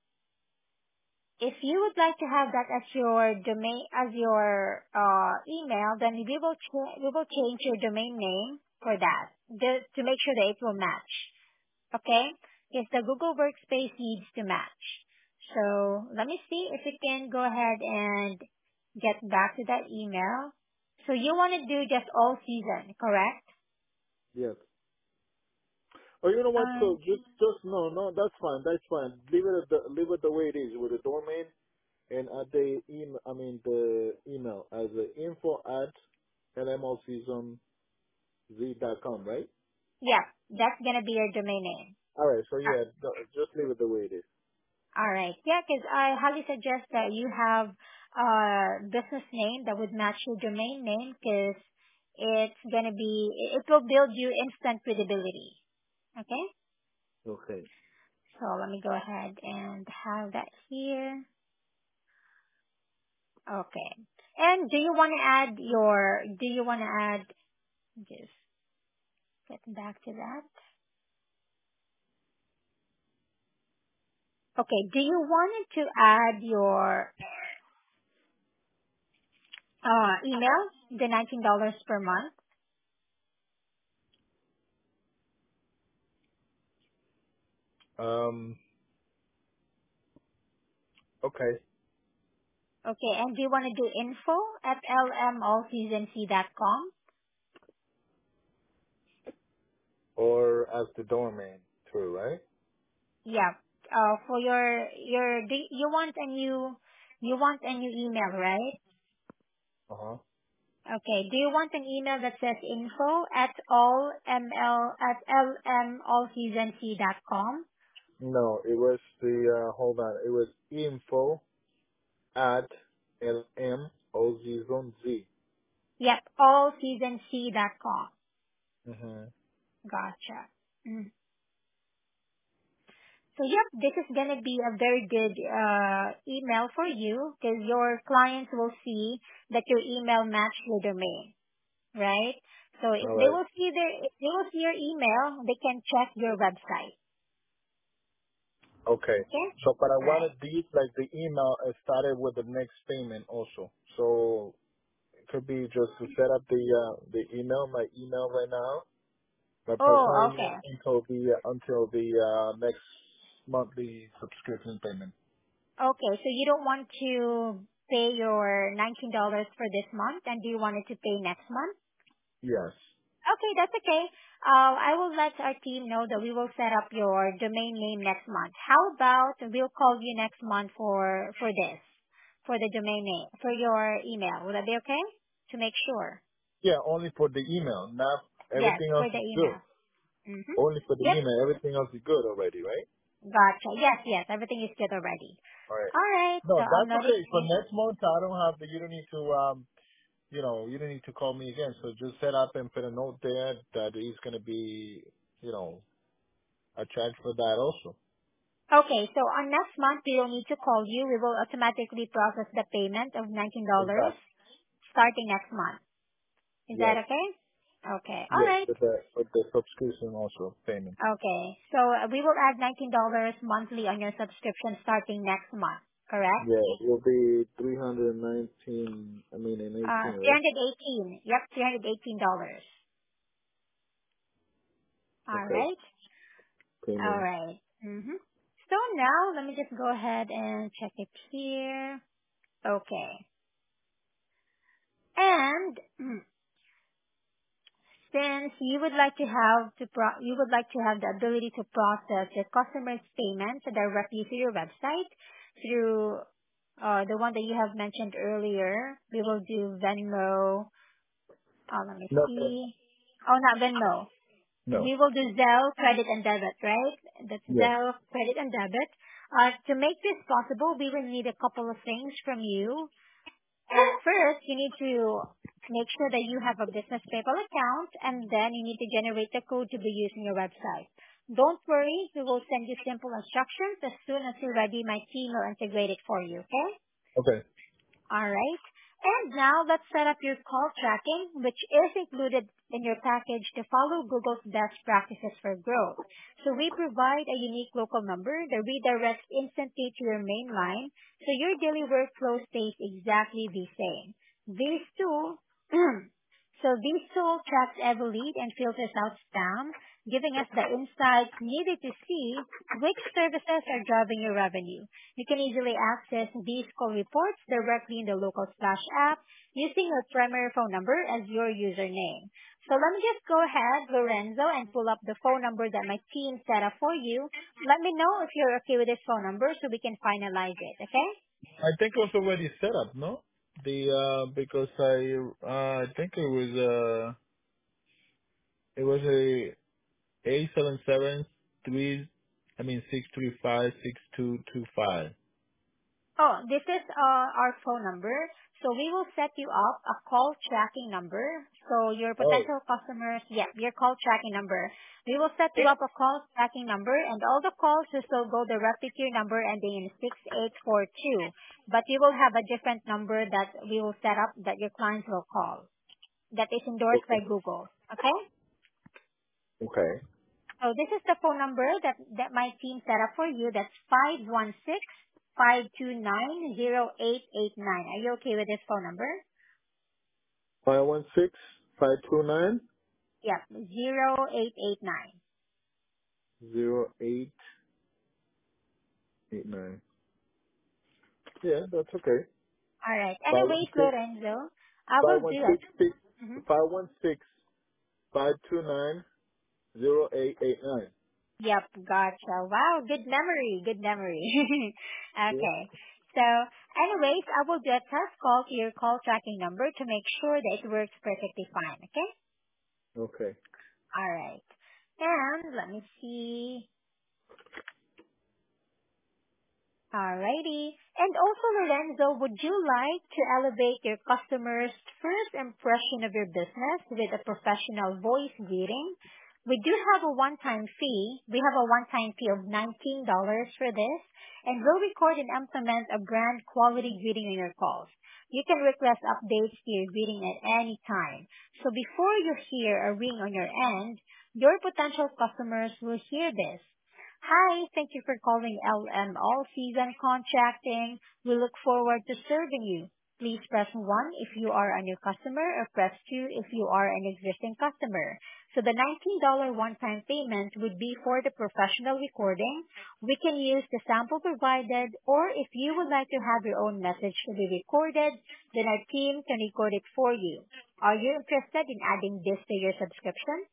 B: if you would like to have that as your domain, as your uh, email, then we will ch- we will change your domain name for that the, to make sure that it will match. Okay? Yes, the Google Workspace needs to match. So let me see if we can go ahead and get back to that email. So you want to do just all season, correct?
A: Yes. Oh, you know what?
B: Um,
A: So just, just no, no, that's fine. That's fine. Leave it, at the, leave it the way it is with the domain and at the email. I mean the email as the info at lmlseasonz dot com, right?
B: Yeah, that's gonna be your domain name.
A: All right. So
B: Uh,
A: yeah, no, just leave it the way it is.
B: All right. Yeah, because I highly suggest that you have a business name that would match your domain name because it's gonna be, it will build you instant credibility. Okay?
A: Okay.
B: So let me go ahead and have that here. Okay. And do you want to add your, do you want to add, just get back to that. Okay. Do you want to add your uh, email, the nineteen dollars per month?
A: Um. Okay.
B: Okay. And do you want to do info at l m all season c dot com?
A: Or as the domain, true, right?
B: Yeah. Uh, for your, your, do you want a new, you want a new email, right?
A: Uh huh.
B: Okay. Do you want an email that says info at all ml at lmallseasonc dot com?
A: No, it was the uh, hold on. It was info at L M O Z zone Z.
B: Yep, allseasonc dot com.
A: Mm-hmm.
B: Gotcha. Mm. So yep, this is gonna be a very good uh, email for you because your clients will see that your email matches your domain, right? So if
A: All
B: they
A: right.
B: will see their, if they will see your email, they can check your website.
A: Okay.
B: Okay.
A: So, but I
B: All right.
A: wanted these like the email uh, started with the next payment also. So it could be just to set up the uh, the email, my email right now, my personal
B: Oh,
A: email
B: okay.
A: until the uh, until the uh, next monthly subscription payment.
B: Okay, so you don't want to pay your nineteen dollars for this month, and do you want it to pay next month?
A: Yes.
B: Okay, that's okay. Uh, I will let our team know that we will set up your domain name next month. How about we'll call you next month for for this, for the domain name, for your email. Would that be okay? To make sure.
A: Yeah, only for the email. Not
B: Yes,
A: everything
B: for
A: else
B: the
A: is good.
B: email. Mm-hmm.
A: Only for the
B: Yep.
A: email. Everything else is good already, right?
B: Gotcha. Yes, yes. Everything is good already.
A: All right.
B: All right. So
A: No,
B: I'll
A: that's okay. For
B: notify.
A: next month, I don't have the. You don't need to. Um, you know, you don't need to call me again. So just set up and put a note there that he's going to be, you know, a charge for that also.
B: Okay, so on next month, we don't need to call you. We will automatically process the payment of nineteen dollars
A: Exactly.
B: starting next month. Is that
A: Yes.
B: okay? Okay. All
A: Yes.
B: right.
A: With the with the subscription also payment.
B: Okay. So uh, we will add nineteen dollars monthly on your subscription starting next month, correct?
A: Yeah, it will be three hundred nineteen. I mean, and
B: Uh,
A: eighteen, right?
B: three hundred eighteen. Yep, three hundred eighteen dollars. All
A: Okay.
B: right. All
A: Payment.
B: right. Mm-hmm. So now let me just go ahead and check it here. Okay. And since you would like to have to pro- you would like to have the ability to process your customers' payments directly through your website through uh, the one that you have mentioned earlier, we will do Venmo. Uh, let me
A: Nothing.
B: see. Oh, not Venmo.
A: No.
B: We will do Zelle, credit, and debit, right? That's
A: Yes.
B: Zelle, credit, and debit. Uh, to make this possible, we will need a couple of things from you. Uh, First, you need to make sure that you have a business PayPal account, and then you need to generate the code to be used in your website. Don't worry, we will send you simple instructions. As soon as you're ready, my team will integrate it for you, okay?
A: Okay.
B: All right. And now let's set up your call tracking, which is included in your package to follow Google's best practices for growth. So we provide a unique local number that redirects instantly to your main line, so your daily workflow stays exactly the same. These two So this tool tracks every lead and filters out spam, giving us the insights needed to see which services are driving your revenue. You can easily access these call reports directly in the local Splash app using your primary phone number as your username. So let me just go ahead, Lorenzo, and pull up the phone number that my team set up for you. Let me know if you're okay with this phone number so we can finalize it, okay?
A: I think it was already set up, no? The uh because I uh I think it was uh it was a eight seven seven three. I mean six three five six two two five.
B: Oh, this is uh, our phone number. So we will set you up a call tracking number. So your
A: Oh.
B: potential customers, yeah, your call tracking number. We will set you up a call tracking number and all the calls will still go directly to your number ending in six eight four two. But you will have a different number that we will set up that your clients will call. That is endorsed by
A: Okay.
B: Google. Okay?
A: Okay.
B: So this is the phone number that, that my team set up for you. That's five one six, five two nine, zero eight eight nine. Are you okay with this phone number?
A: Five one six five two nine
B: Yep, zero eight eight nine.
A: zero eight eight nine. Yeah, that's okay.
B: All right.
A: Five one
B: Anyways,
A: six
B: Lorenzo, I
A: five
B: will
A: one
B: do it.
A: six six
B: Mm-hmm.
A: five one six five two nine zero eight eight nine.
B: Yep, gotcha. Wow, good memory, good memory.
A: Yeah.
B: Okay. So, anyways, I will do a test call to your call tracking number to make sure that it works perfectly fine, okay?
A: Okay.
B: All right. And let me see. Alrighty. And also, Lorenzo, would you like to elevate your customers' first impression of your business with a professional voice greeting? We do have a one-time fee. We have a one-time fee of nineteen dollars for this, and we'll record and implement a brand quality greeting on your calls. You can request updates to your greeting at any time. So before you hear a ring on your end, your potential customers will hear this. Hi, thank you for calling L M All Season Contracting. We look forward to serving you. Please press one if you are a new customer or press two if you are an existing customer. So the nineteen dollars one-time payment would be for the professional recording. We can use the sample provided, or if you would like to have your own message to be recorded, then our team can record it for you. Are you interested in adding this to your subscription?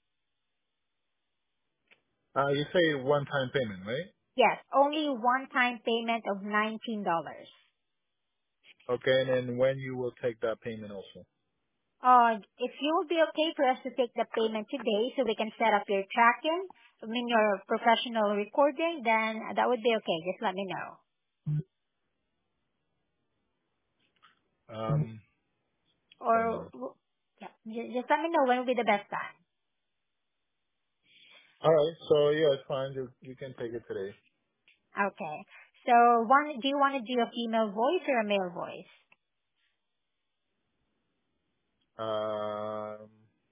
A: Uh, you say one time payment, right?
B: Yes, only one-time payment of nineteen dollars.
A: Okay, and then when you will take that payment also?
B: Uh, if you will be okay for us to take the payment today so we can set up your tracking, I mean your professional recording, then that would be okay. Just let me know.
A: Um, hold
B: Or,
A: on.
B: yeah, ju- just let me know when will be the best time.
A: All right, so yeah, it's fine. You you can take it today.
B: Okay. So, one, do you want to do a female voice or a male voice?
A: Um,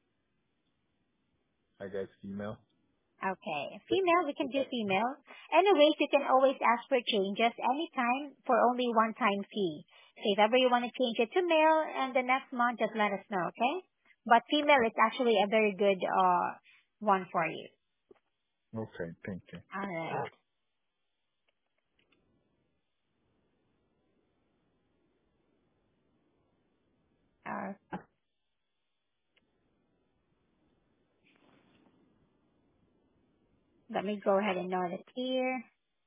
A: I guess email.
B: Okay. Female, we can do female. Anyways, you can always ask for changes anytime for only one-time fee. So if ever you want to change it to male and the next month, just let us know, okay? But female is actually a very good uh one for you.
A: Okay, thank you.
B: Alright. Uh, let me go ahead and note it here.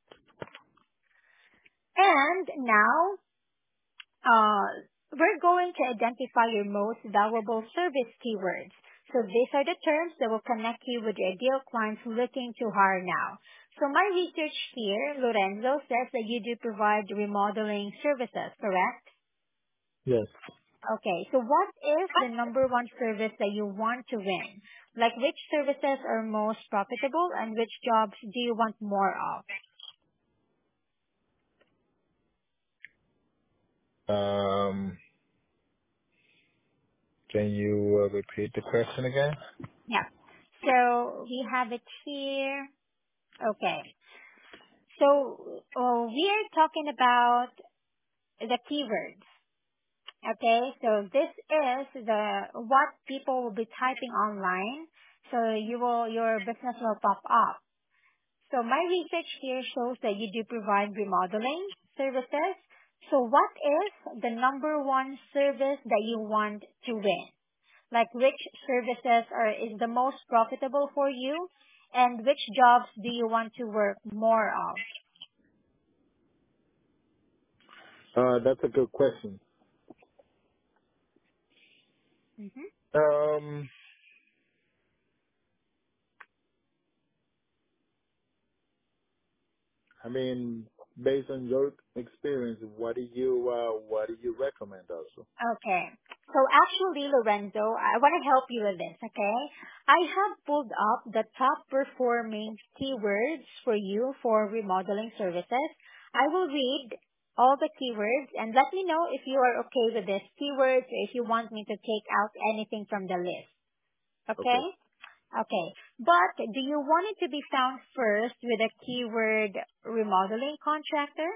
B: And now, Uh, we're going to identify your most valuable service keywords. So these are the terms that will connect you with your ideal clients looking to hire now. So my research here, Lorenzo, says that you do provide remodeling services, correct?
A: Yes.
B: Okay, so what is the number one service that you want to win? Like which services are most profitable and which jobs do you want more of?
A: Um, can you uh, repeat the question again?
B: Yeah. So we have it here. Okay. So uh, we are talking about the keywords. Okay, so this is the what people will be typing online. So you will your business will pop up. So my research here shows that you do provide remodeling services. So what is the number one service that you want to win? Like which services are is the most profitable for you, and which jobs do you want to work more of?
A: Uh, that's a good question.
B: Mm-hmm.
A: Um, I mean, based on your experience, what do you uh, what do you recommend also?
B: Okay. So actually, Lorenzo, I want to help you with this, okay? I have pulled up the top performing keywords for you for remodeling services. I will read all the keywords and let me know if you are okay with these keywords or if you want me to take out anything from the list, okay?
A: Okay.
B: Okay. But do you want it to be found first with a keyword remodeling contractor?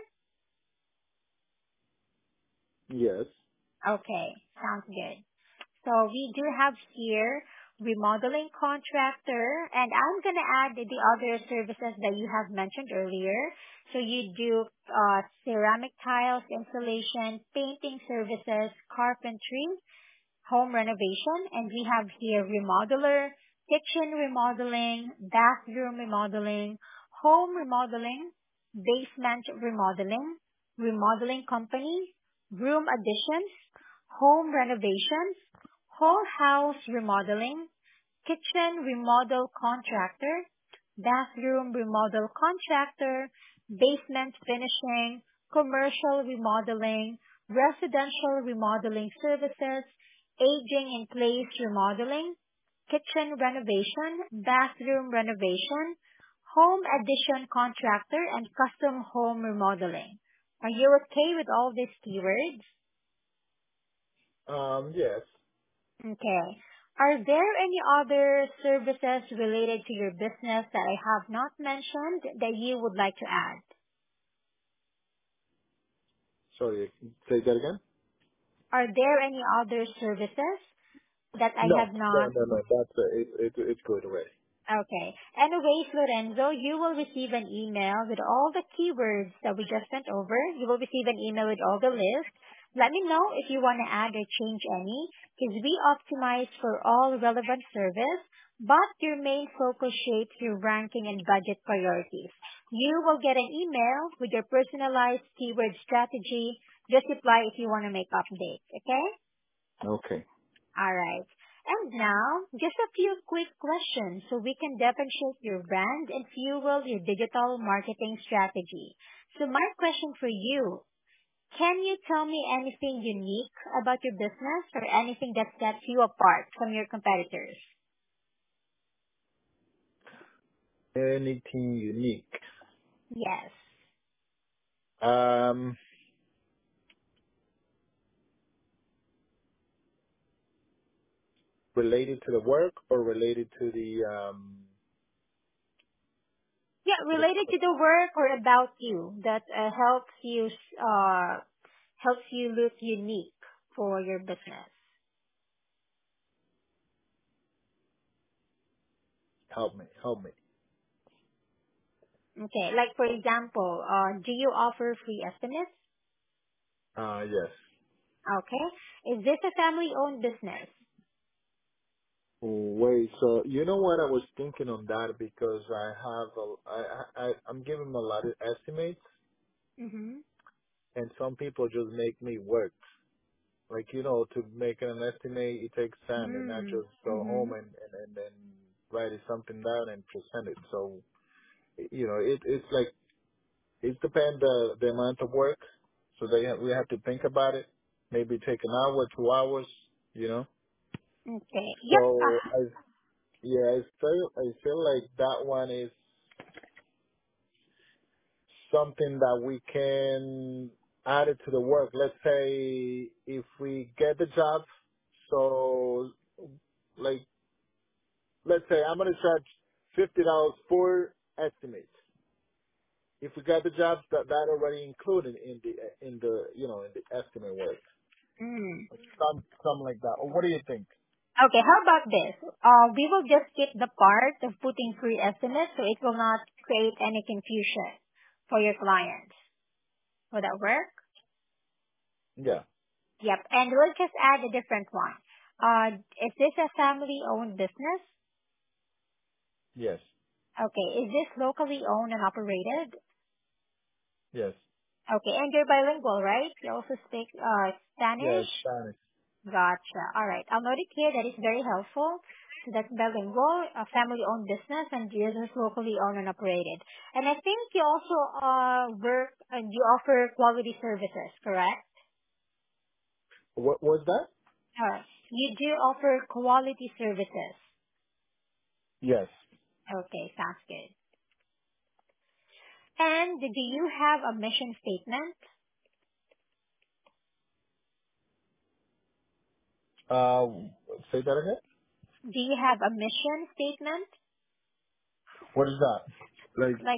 A: Yes.
B: Okay. Sounds good. So we do have here remodeling contractor, and I'm going to add the other services that you have mentioned earlier. So you do uh, ceramic tiles installation, painting services, carpentry, home renovation, and we have here remodeler, kitchen remodeling, bathroom remodeling, home remodeling, basement remodeling, remodeling company, room additions, home renovations, whole house remodeling, kitchen remodel contractor, bathroom remodel contractor, basement finishing, commercial remodeling, residential remodeling services, aging in place remodeling, kitchen renovation, bathroom renovation, home addition contractor, and custom home remodeling. Are you okay with all these keywords?
A: Um. Yes.
B: Okay. Are there any other services related to your business that I have not mentioned that you would like to add?
A: Sorry. Say that again.
B: Are there any other services that I
A: No.
B: have
A: No.
B: not?
A: No. No. That's uh, it. It. It's good already.
B: Okay. Anyways, Lorenzo, you will receive an email with all the keywords that we just sent over. You will receive an email with all the list. Let me know if you want to add or change any, because we optimize for all relevant service, but your main focus shapes your ranking and budget priorities. You will get an email with your personalized keyword strategy. Just reply if you want to make updates, okay?
A: Okay.
B: All right. And now, just a few quick questions so we can demonstrate your brand and fuel your digital marketing strategy. So my question for you, can you tell me anything unique about your business or anything that sets you apart from your competitors?
A: Anything unique?
B: Yes.
A: Um. Related to the work or related to the um
B: Yeah,
A: to the
B: related to the work or about you that uh, helps you uh, helps you look unique for your business.
A: help me help me.
B: Okay, like for example, uh, do you offer free estimates?
A: Uh. Yes.
B: Okay. Is this a family-owned business?
A: Wait, so you know what I was thinking on that because I have a, I, I, I'm giving a lot of estimates
B: Mm-hmm.
A: and some people just make me work. Like, you know, to make an estimate, it takes time and not just go
B: Mm-hmm.
A: home and, and, and then write something down and present it. So, you know, it, it's like, it depends the, the amount of work. So they have, we have to think about it. Maybe take an hour, two hours, you know.
B: Okay. Yep.
A: So
B: Uh,
A: I, yeah, I feel, I feel like that one is something that we can add it to the work. Let's say if we get the job, so like let's say I'm gonna charge fifty dollars for estimates. If we got the jobs, that that already included in the in the you know in the estimate work,
B: mm.
A: some something like that. Or what do you think?
B: Okay, how about this? Uh, we will just skip the part of putting free estimates so it will not create any confusion for your clients. Will that work?
A: Yeah.
B: Yep. And we'll just add a different one. Uh, is this a family-owned business?
A: Yes.
B: Okay. Is this locally owned and operated?
A: Yes.
B: Okay. And you're bilingual, right? You also speak uh,
A: Yeah.
B: Spanish?
A: It's Spanish.
B: Gotcha. All right. I'll note it here. That is very helpful. So that's bilingual, a family-owned business, and yours is locally owned and operated. And I think you also uh, work and you offer quality services, correct?
A: What was that?
B: Uh, you do offer quality services.
A: Yes.
B: Okay, sounds good. And do you have a mission statement?
A: Uh, say that again.
B: Do you have a mission statement?
A: What is that? Like,
B: Like,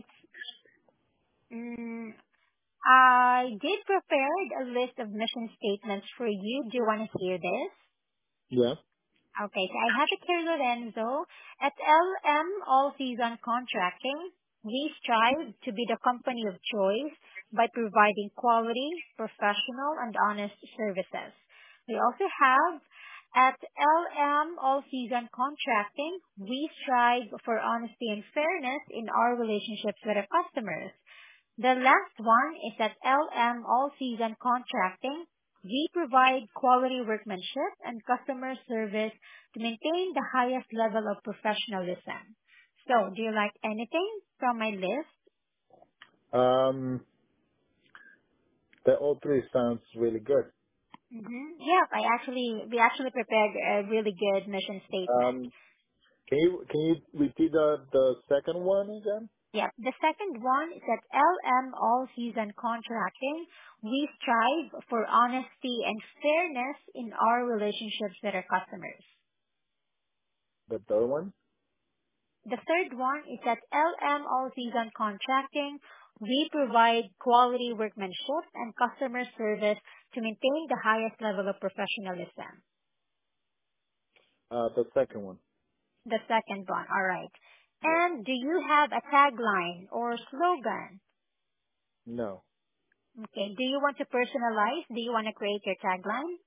B: mm, I did prepare a list of mission statements for you. Do you want to hear this?
A: yeah.
B: Okay, so I have it here, Lorenzo. At L M All Season Contracting, we strive to be the company of choice by providing quality, professional, and honest services. We also have at L M All Season Contracting, we strive for honesty and fairness in our relationships with our customers. The last one is that L M All Season Contracting. We provide quality workmanship and customer service to maintain the highest level of professionalism. So, do you like anything from my list?
A: Um, the all three sounds really good.
B: Mm-hmm. Yep, I actually, we actually prepared a really good mission statement.
A: Um, can you can you repeat the the second one again?
B: Yep. The second one is that L M All Season Contracting, we strive for honesty and fairness in our relationships with our customers.
A: The third one?
B: The third one is that L M All Season Contracting, we provide quality workmanship and customer service to maintain the highest level of professionalism.
A: Uh, the second one.
B: The second one, alright.
A: Yes.
B: And do you have a tagline or slogan?
A: No.
B: Okay, do you want to personalize? Do you want to create your tagline?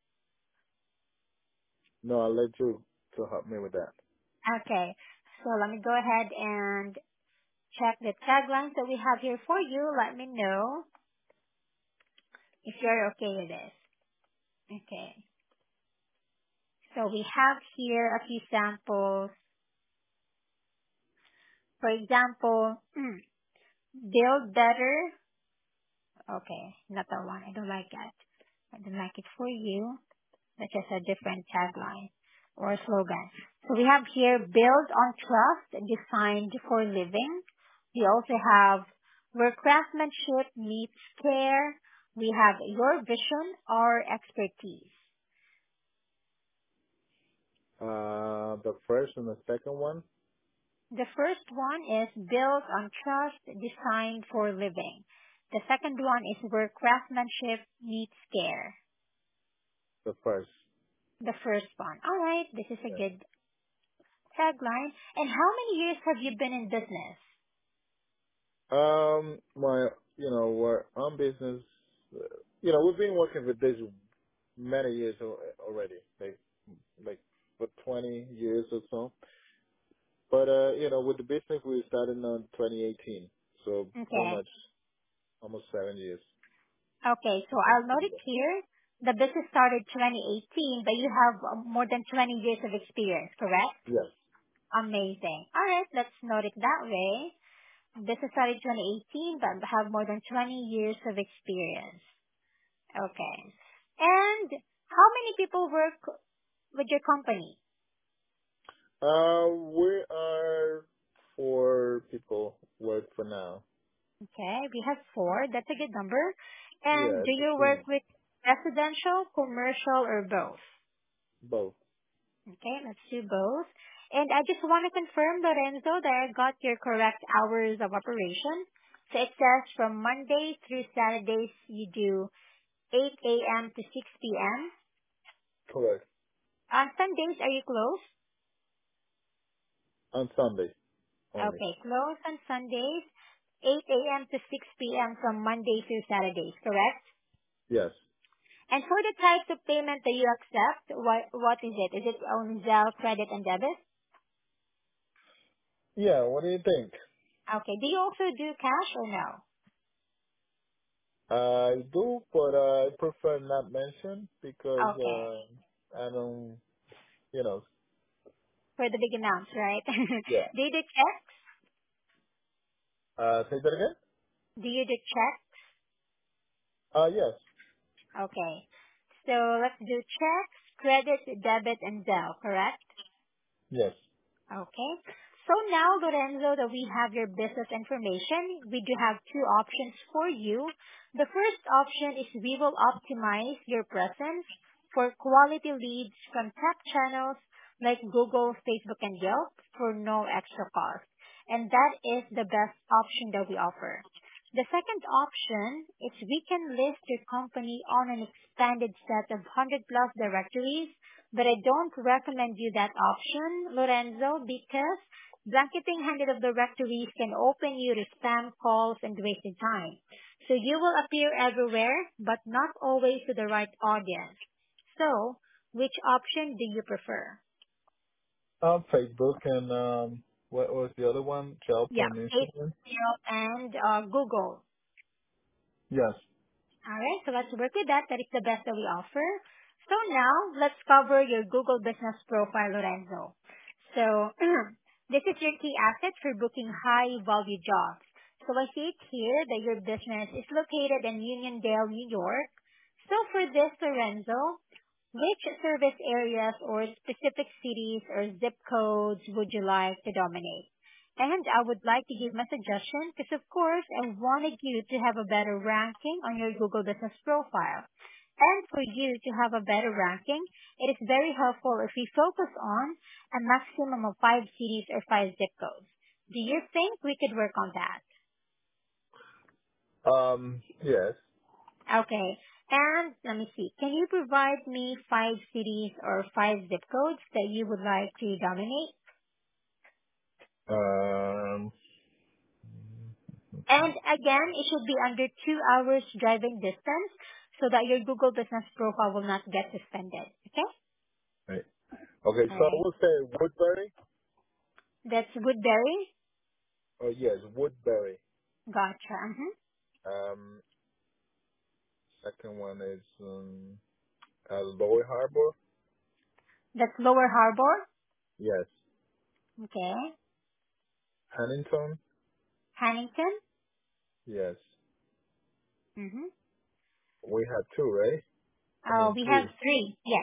A: No, I'll let you to help me with that.
B: Okay, so let me go ahead and check the taglines that we have here for you. Let me know if you're okay with this. Okay. So we have here a few samples. For example, build better. Okay, not that one. I don't like that. I don't like it for you. That's just a different tagline or slogan. So we have here build on trust designed for living. We also have where craftsmanship meets care. We have your vision or expertise.
A: Uh, the first and the second one.
B: The first one is built on trust, designed for living. The second one is where craftsmanship meets care.
A: The first.
B: The first one. All right, this is a
A: Yeah.
B: good tagline. And how many years have you been in business?
A: Um, my, you know, we're on business. Uh, you know, we've been working with this many years al- already, like like for twenty years or so. But uh, you know, with the business we started in twenty eighteen, so pretty
B: Okay.
A: much almost seven years.
B: Okay, so
A: Since
B: I'll note
A: then,
B: it here. The business started twenty eighteen, but you have uh, more than twenty years of experience, correct?
A: yes.
B: Amazing. All right, let's note it that way. Business started twenty eighteen, but have more than twenty years of experience. Okay. And how many people work with your company?
A: Uh, we are four people work for now.
B: Okay, we have four. That's a good number. And
A: Yeah,
B: do
A: it's a
B: you work
A: team.
B: with residential, commercial, or both?
A: Both.
B: Okay, let's do both. And I just want to confirm, Lorenzo, that I got your correct hours of operation. So it says from Monday through Saturdays you do eight a.m. to six p.m.
A: Correct.
B: On Sundays, are you closed?
A: On Sunday only.
B: Okay, closed on Sundays, eight a.m. to six p.m. from Monday through Saturdays, correct?
A: Yes.
B: And for the types of payment that you accept, what what is it? Is it on Zelle, credit, and debit?
A: Yeah. What do you think?
B: Okay. Do you also do cash or no?
A: I do, but uh, I prefer not mention because
B: Okay.
A: uh, I don't, you know.
B: For the big amounts, right?
A: Yeah.
B: Do you do checks?
A: Uh, say that again?
B: Do you do checks?
A: Uh, yes.
B: Okay. So let's do checks, credit, debit, and Zelle, correct?
A: Yes.
B: Okay. So now, Lorenzo, that we have your business information, we do have two options for you. The first option is we will optimize your presence for quality leads from tech channels like Google, Facebook, and Yelp for no extra cost. And that is the best option that we offer. The second option is we can list your company on an expanded set of one hundred plus directories, but I don't recommend you that option, Lorenzo, because blanketing one hundred of directories can open you to spam calls and wasted time. So you will appear everywhere, but not always to the right audience. So, which option do you prefer?
A: Um, Facebook and, um, what was the other one? Yelp
B: Yeah,
A: and Instagram?
B: Facebook and uh, Google.
A: Yes.
B: All right, so let's work with that. That is the best that we offer. So now, let's cover your Google Business Profile, Lorenzo. So, this is your key asset for booking high-value jobs. So I see it here that your business is located in Uniondale, New York. So for this, Lorenzo, which service areas or specific cities or zip codes would you like to dominate? And I would like to give my suggestion because, of course, I wanted you to have a better ranking on your Google Business Profile. And for you to have a better ranking, it is very helpful if we focus on a maximum of five cities or five zip codes. Do you think we could work on that?
A: Um, yes.
B: Okay. And let me see. Can you provide me five cities or five zip codes that you would like to dominate?
A: Um,
B: And again, it should be under two hours driving distance so that your Google Business Profile will not get suspended. Okay?
A: right. Okay,
B: All
A: so I
B: right.
A: will say Woodbury.
B: That's Woodbury.
A: Oh, yes, Woodbury.
B: Gotcha. hmm
A: Um, second one is, um, uh, Lower Harbor.
B: That's Lower Harbor.
A: Yes.
B: Okay.
A: Huntington.
B: Huntington.
A: Yes.
B: hmm
A: We have two, right? I
B: Oh,
A: mean,
B: we have
A: three.
B: three. Yes.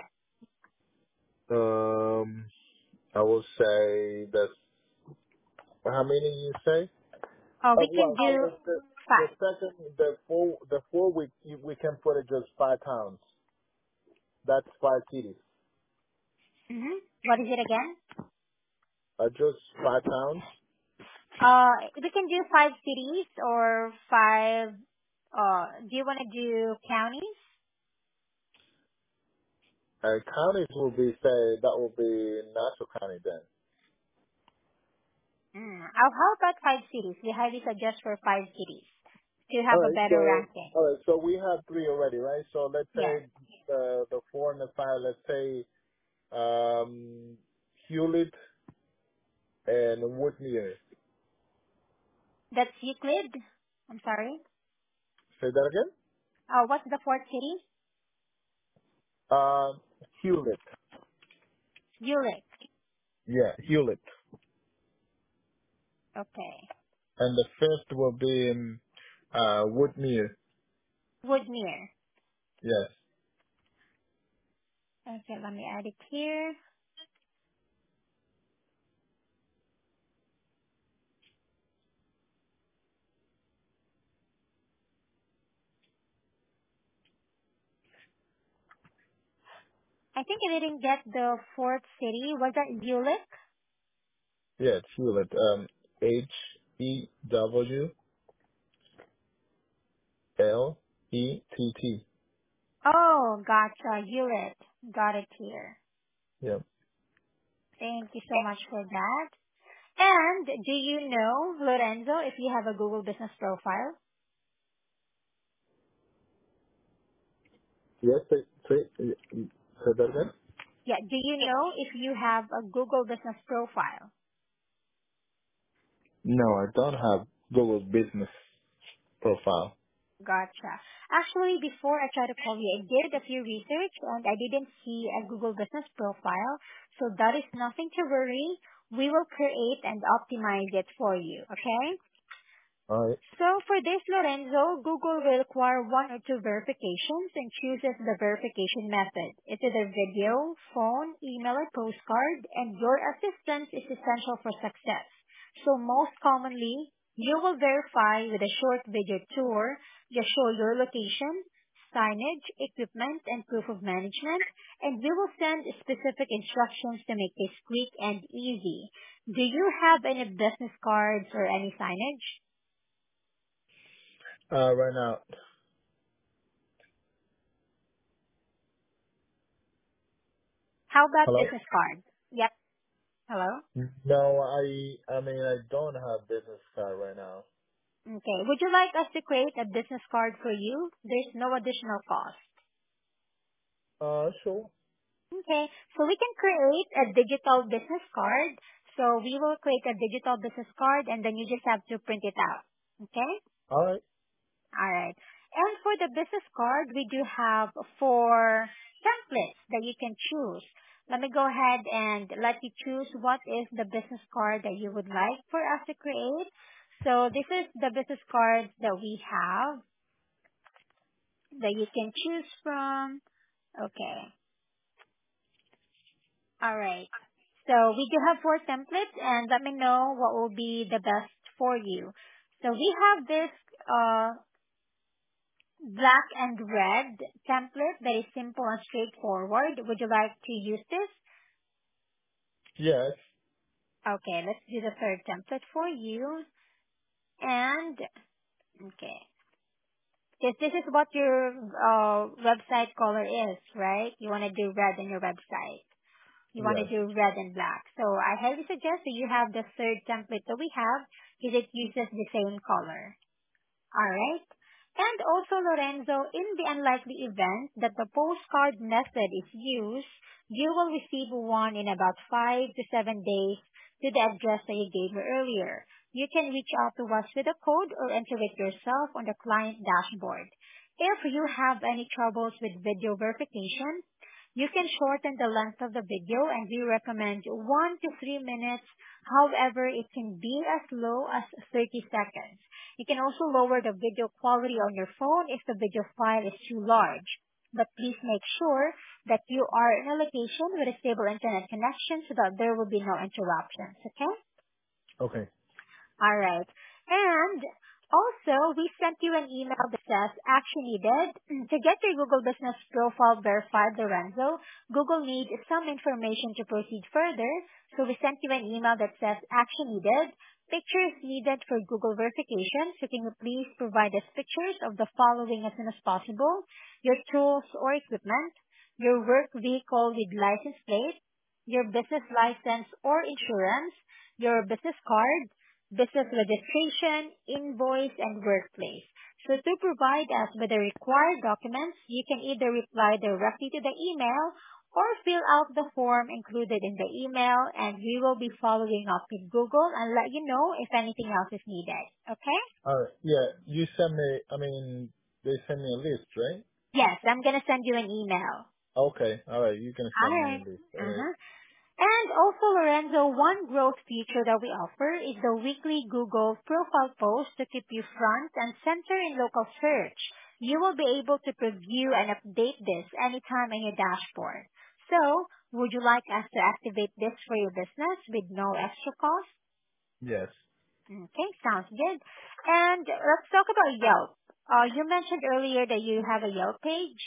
A: Um, I will say that's, how many you say?
B: Oh,
A: Uh,
B: we can
A: well,
B: do
A: the, the, the
B: five.
A: second, the four, the four weeks, you- we can put it just five towns. That's five cities.
B: hmm What is it again?
A: Uh, just five towns.
B: Uh, we can do five cities or five. Uh, do you want to do counties?
A: And counties will be, say, that will be Nassau County then.
B: Mm. Oh, how about five cities? We highly suggest for five cities to
A: All
B: have a
A: right,
B: better
A: so,
B: ranking.
A: all right, so we have three already, right? So let's
B: Yes,
A: say the, the four and the five, let's say, um, Hewlett and Woodmere.
B: that's Euclid. I'm sorry.
A: Say that again?
B: Oh, what's the fourth city?
A: Uh, Hewlett.
B: Zurich.
A: Yeah, Hewlett.
B: Okay.
A: And the fifth will be in uh, Woodmere.
B: Woodmere.
A: Yes.
B: Okay, let me add it here. I think I didn't get the fourth city. Was that Zurich?
A: Yeah, it's Hewlett. Um, H E W L E T T.
B: Oh, gotcha. Zurich. Got it here.
A: Yeah.
B: Thank you so much for that. And do you know, Lorenzo, if you have a Google Business Profile?
A: Yes, say, say, say that again?
B: Yeah, do you know if you have a Google Business Profile?
A: No, I don't have Google's business profile.
B: Gotcha. Actually, before I tried to call you, I did a few research and I didn't see a Google business profile. So that is nothing to worry. We will create and optimize it for you. Okay?
A: All right.
B: So for this, Lorenzo, Google will require one or two verifications and chooses the verification method. It's either video, phone, email, or postcard, and your assistance is essential for success. So most commonly, you will verify with a short video tour, just show your location, signage, equipment, and proof of management, and we will send specific instructions to make this quick and easy. Do you have any business cards or any signage?
A: Uh, right now.
B: How about
A: Hello?
B: business card? Yep. Hello?
A: No, I, I mean, I don't have business card right now.
B: Okay. Would you like us to create a business card for you? There's no additional cost.
A: Uh, sure.
B: Okay. So we can create a digital business card. So we will create a digital business card and then you just have to print it out. Okay?
A: All right.
B: All right. And for the business card, we do have four templates that you can choose. Let me go ahead and let you choose what is the business card that you would like for us to create. So this is the business cards that we have that you can choose from. Okay. All right. So we do have four templates and let me know what will be the best for you. So we have this uh, black and red template that is simple and straightforward. Would you like to use this?
A: Yes.
B: Okay, let's do the third template for you. And, okay. Because this is what your uh, website color is, right? You want to do red on your website. You want to
A: Yes.
B: do red and black. So I highly suggest that you have the third template that we have because it uses the same color. All right. And also, Lorenzo, in the unlikely event that the postcard method is used, you will receive one in about five to seven days to the address that you gave me earlier. You can reach out to us with a code or enter it yourself on the client dashboard. If you have any troubles with video verification, you can shorten the length of the video and we recommend one to three minutes. However, it can be as low as thirty seconds. You can also lower the video quality on your phone if the video file is too large. But please make sure that you are in a location with a stable internet connection so that there will be no interruptions, okay?
A: Okay.
B: All right. And also, we sent you an email that says action needed. To get your Google Business Profile verified, Lorenzo, Google needs some information to proceed further. So we sent you an email that says action needed. Pictures needed for Google verification. So can you please provide us pictures of the following as soon as possible? Your tools or equipment, your work vehicle with license plate, your business license or insurance, your business card, business registration, invoice, and workplace. So to provide us with the required documents, you can either reply directly to the email or fill out the form included in the email and we will be following up with Google and let you know if anything else is needed. Okay?
A: All right. Yeah. You send me, I mean, they send me a list, right?
B: Yes, I'm going to send you an email.
A: Okay. All right. You can
B: All
A: send me a
B: right.
A: list. All right.
B: Uh-huh. And also, Lorenzo, one growth feature that we offer is the weekly Google profile post to keep you front and center in local search. You will be able to preview and update this anytime in your dashboard. So, would you like us to activate this for your business with no extra cost?
A: Yes.
B: Okay, sounds good. And let's talk about Yelp. Uh, you mentioned earlier that you have a Yelp page.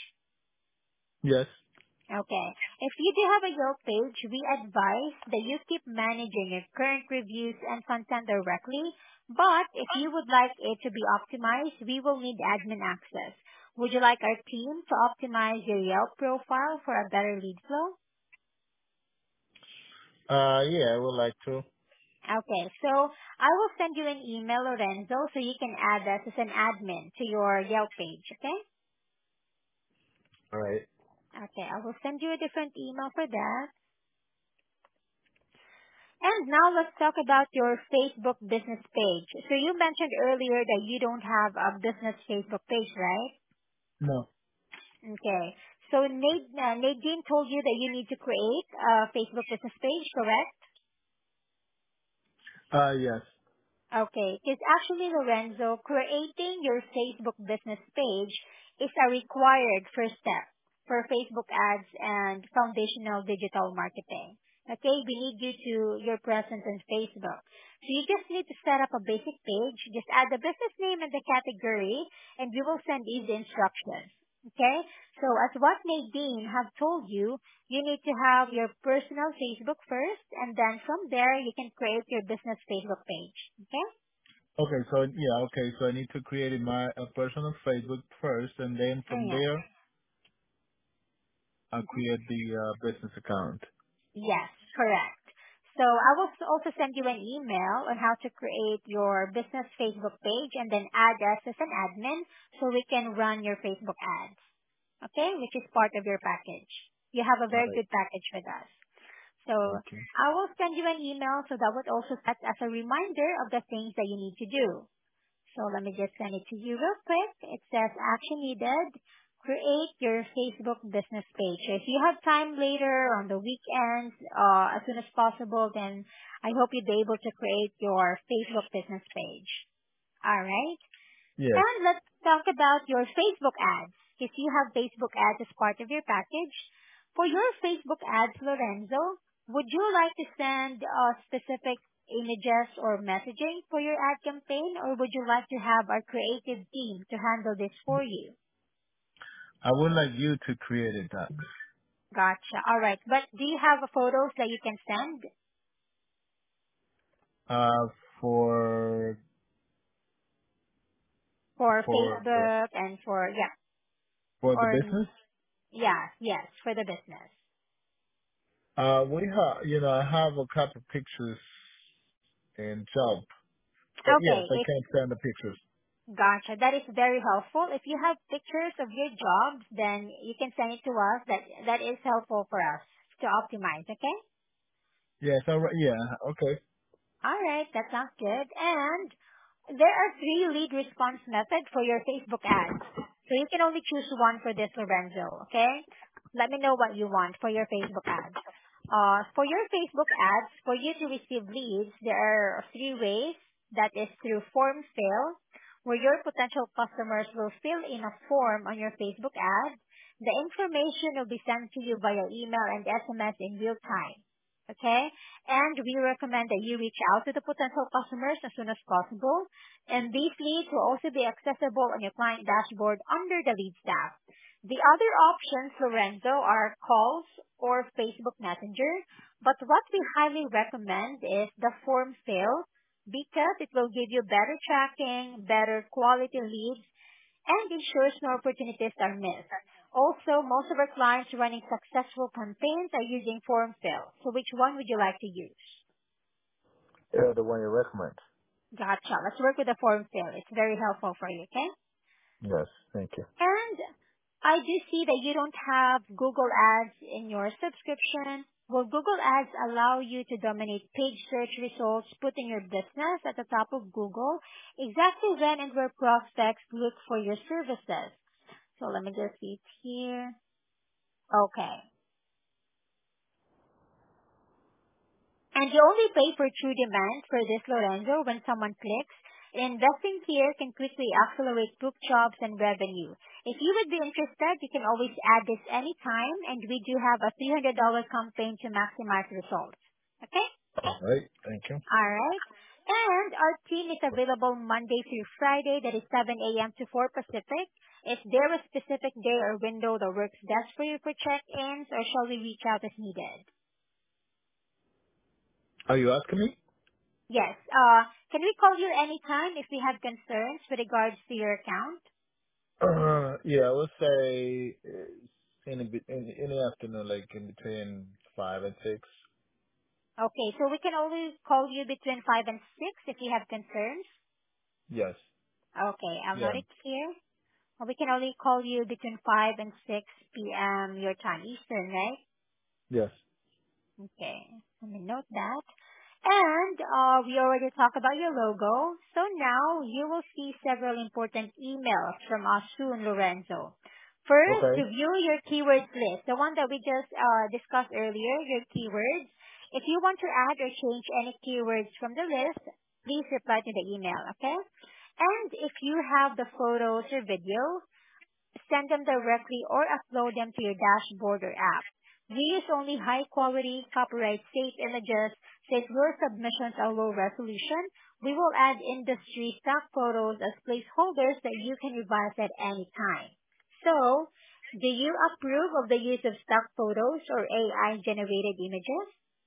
A: Yes.
B: Okay. If you do have a Yelp page, we advise that you keep managing your current reviews and content directly. But if you would like it to be optimized, we will need admin access. Would you like our team to optimize your Yelp profile for a better lead flow?
A: Uh, yeah, I would like to.
B: Okay, so I will send you an email, Lorenzo, so you can add us as an admin to your Yelp page, okay?
A: All right.
B: Okay, I will send you a different email for that. And now let's talk about your Facebook business page. So you mentioned earlier that you don't have a business Facebook page, right?
A: No.
B: Okay. So Nad- uh, Nadine told you that you need to create a Facebook business page, correct?
A: Uh, yes.
B: Okay, because actually, Lorenzo, creating your Facebook business page is a required first step for Facebook ads and foundational digital marketing. Okay, we need you to your presence on Facebook. So you just need to set up a basic page, just add the business name and the category, and we will send you the instructions. Okay, so as what Nadine have told you, you need to have your personal Facebook first, and then from there, you can create your business Facebook page. Okay?
A: Okay, so yeah, okay, so I need to create my a personal Facebook first, and then
B: Oh,
A: from
B: yeah.
A: there I'll
B: hmm
A: create the uh, business account.
B: Yes, correct. So I will s- also send you an email on how to create your business Facebook page and then add us as an admin so we can run your Facebook ads. Okay? Which is part of your package. You have a
A: All
B: very
A: right.
B: good package with us. So
A: Thank you.
B: I will send you an email so that would also set as a reminder of the things that you need to do. So let me just send it to you real quick. It says action needed. Create your Facebook business page. So if you have time later on the weekends, uh, as soon as possible, then I hope you'll be able to create your Facebook business page. All right.
A: Yes.
B: And let's talk about your Facebook ads. If you have Facebook ads as part of your package, for your Facebook ads, Lorenzo, would you like to send uh, specific images or messaging for your ad campaign, or would you like to have our creative team to handle this for you?
A: I would like you to create it that.
B: Gotcha. All right. But do you have uh, photos that you can send
A: Uh, for
B: for
A: for
B: Facebook and for, yeah,
A: for the
B: or,
A: business.
B: yeah, yes, for the business?
A: Uh, we have, you know, I have a couple pictures in job, but yes,
B: Okay.
A: I
B: If
A: can send the pictures.
B: Gotcha. That is very helpful. If you have pictures of your jobs, then you can send it to us. That that is helpful for us to optimize. Okay.
A: Yes, all right. Yeah, okay.
B: All right. That sounds good. And there are three lead response methods for your Facebook ads. So you can only choose one for this, Lorenzo. Okay. Let me know what you want for your Facebook ads. Uh, for your Facebook ads, for you to receive leads, there are three ways. That is through form fill, where your potential customers will fill in a form on your Facebook ad. The information will be sent to you via email and S M S in real time. Okay? And we recommend that you reach out to the potential customers as soon as possible. And these leads will also be accessible on your client dashboard under the Leads tab. The other options, Lorenzo, are calls or Facebook Messenger. But what we highly recommend is the form fill because it will give you better tracking, better quality leads, and ensures no opportunities are missed. Also, most of our clients running successful campaigns are using form fill. So which one would you like to use?
A: Yeah, the one you recommend.
B: Gotcha. Let's work with the form fill. It's very helpful for you, okay?
A: Yes, thank you.
B: And I do see that you don't have Google Ads in your subscription. Will Google Ads allow you to dominate page search results, putting your business at the top of Google exactly when and where prospects look for your services? So let me just see it here. Okay. And you only pay for true demand for this, Lorenzo, when someone clicks. Investing here can quickly accelerate book jobs and revenue. If you would be interested, you can always add this anytime, and we do have a three hundred dollars campaign to maximize results. Okay?
A: All right, thank you.
B: All right. And our team is available Monday through Friday, that is seven a.m. to four Pacific. Is there a specific day or window that works best for you for check-ins, or shall we reach out as needed?
A: Are you asking me?
B: Yes. Uh, can we call you anytime if we have concerns with regards to your account?
A: Uh, yeah, I would say uh, in the be- in, in the afternoon, like in between five and six.
B: Okay, so we can only call you between five and six if you have concerns.
A: Yes.
B: Okay, I'll
A: Yeah.
B: note it here. Well, we can only call you between five and six p.m. your time, Eastern, right?
A: Yes.
B: Okay, let me note that. And uh, we already talked about your logo. So now you will see several important emails from us soon, Lorenzo. First,
A: Okay.
B: review your keywords list, the one that we just uh, discussed earlier, your keywords. If you want to add or change any keywords from the list, please reply to the email, okay? And if you have the photos or video, send them directly or upload them to your dashboard or app. We use only high quality, copyright safe images. Since your submissions are low resolution, we will add industry stock photos as placeholders that you can revise at any time. So, do you approve of the use of stock photos or A I generated images?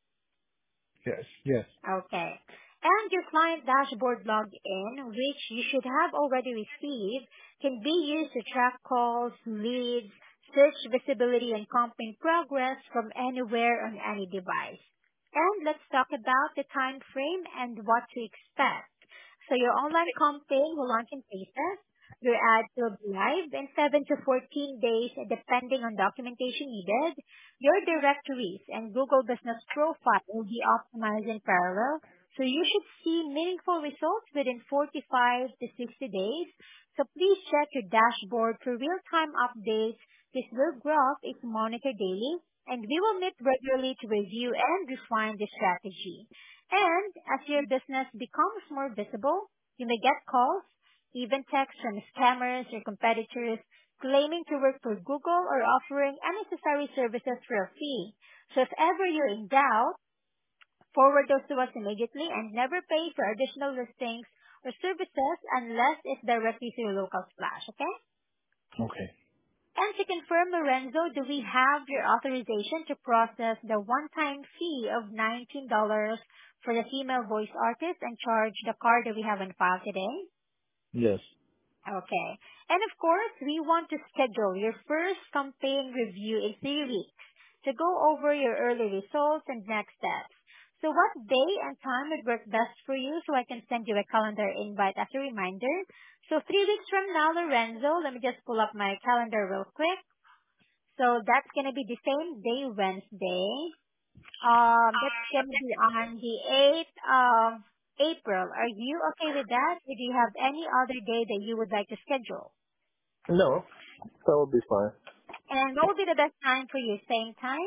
A: Yes. Yes.
B: Okay. And your client dashboard login, which you should have already received, can be used to track calls, leads, search visibility, and campaign progress from anywhere on any device. And let's talk about the time frame and what to expect. So your online campaign will launch in phases. Your ads will be live in seven to fourteen days depending on documentation needed. Your directories and Google Business Profile will be optimized in parallel, so you should see meaningful results within forty-five to sixty days. So please check your dashboard for real-time updates. This will graph is monitored daily, and we will meet regularly to review and refine the strategy. And as your business becomes more visible, you may get calls, even texts from scammers or competitors claiming to work for Google or offering unnecessary services for a fee. So if ever you're in doubt, forward those to us immediately and never pay for additional listings or services unless it's directly through local splash, okay?
A: Okay.
B: And to confirm, Lorenzo, do we have your authorization to process the one-time fee of nineteen dollars for the female voice artist and charge the card that we have on file today?
A: Yes.
B: Okay. And of course, we want to schedule your first campaign review in three weeks to go over your early results and next steps. So what day and time would work best for you so I can send you a calendar invite as a reminder? So three weeks from now, Lorenzo, let me just pull up my calendar real quick. So that's going to be the same day, Wednesday. Um, that's going to be on the eighth of April. Are you okay with that? Or do you have any other day that you would like to schedule?
A: No, that would be fine.
B: And what would be the best time for you? Same time?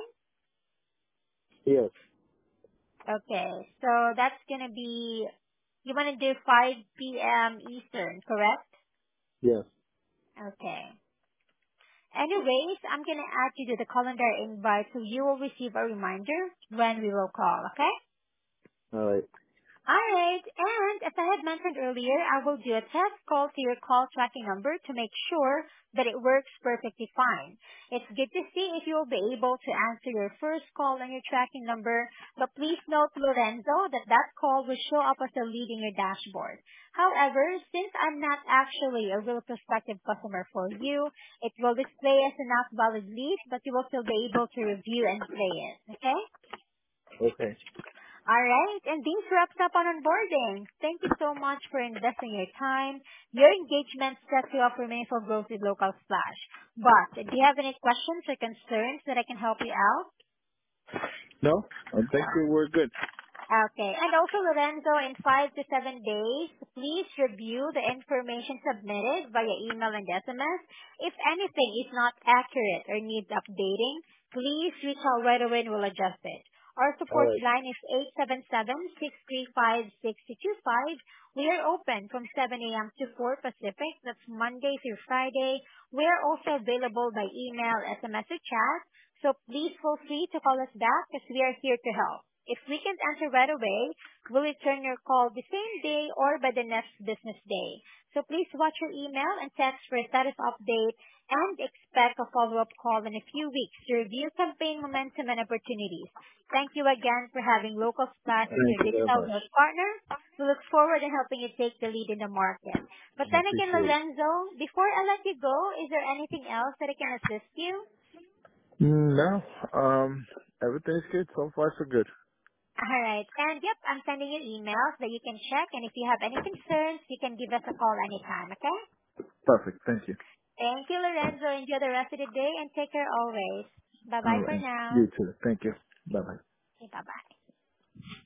A: Yes.
B: Okay, so that's going to be, you want to do five p.m. Eastern, correct?
A: Yes.
B: Okay. Anyways, I'm going to add you to the calendar invite so you will receive a reminder when we will call, okay?
A: All right.
B: Alright, and as I had mentioned earlier, I will do a test call to your call tracking number to make sure that it works perfectly fine. It's good to see if you will be able to answer your first call on your tracking number, but please note, Lorenzo, that that call will show up as a lead in your dashboard. However, since I'm not actually a real prospective customer for you, it will display as a not valid lead, but you will still be able to review and play it, okay?
A: Okay.
B: All right, and this wraps up on onboarding. Thank you so much for investing your time. Your engagement sets you up for meaningful growth with Local Splash. But do you have any questions or concerns that I can help you out?
A: No, I think we were good.
B: Okay. And also, Lorenzo, in five to seven days, please review the information submitted via email and S M S. If anything is not accurate or needs updating, please reach out right away and we'll adjust it. Our
A: All
B: support
A: right.
B: line is eight seven seven, six three five, six two five. We are open from seven a.m. to four Pacific. That's Monday through Friday. We are also available by email, S M S, or chat. So please feel free to call us back because we are here to help. If we can't answer right away, we'll return your call the same day or by the next business day. So please watch your email and text for a status update and expect a follow-up call in a few weeks to review campaign momentum and opportunities. Thank you again for having Local Splash as
A: Thank
B: your
A: you very
B: digital
A: much.
B: growth partner. We look forward to helping you take the lead in the market. But
A: I
B: then again,
A: appreciate it.
B: Lorenzo, before I let you go, is there anything else that I can assist you?
A: Mm, No, um, everything's good. So far, so good.
B: All right. And yep, I'm sending you emails that you can check. And if you have any concerns, you can give us a call anytime, okay?
A: Perfect. Thank you.
B: Thank you, Lorenzo. Enjoy the rest of the day and take care always.
A: All
B: Bye-bye for
A: right.
B: now.
A: You too. Thank you. Bye bye.
B: Okay, bye-bye.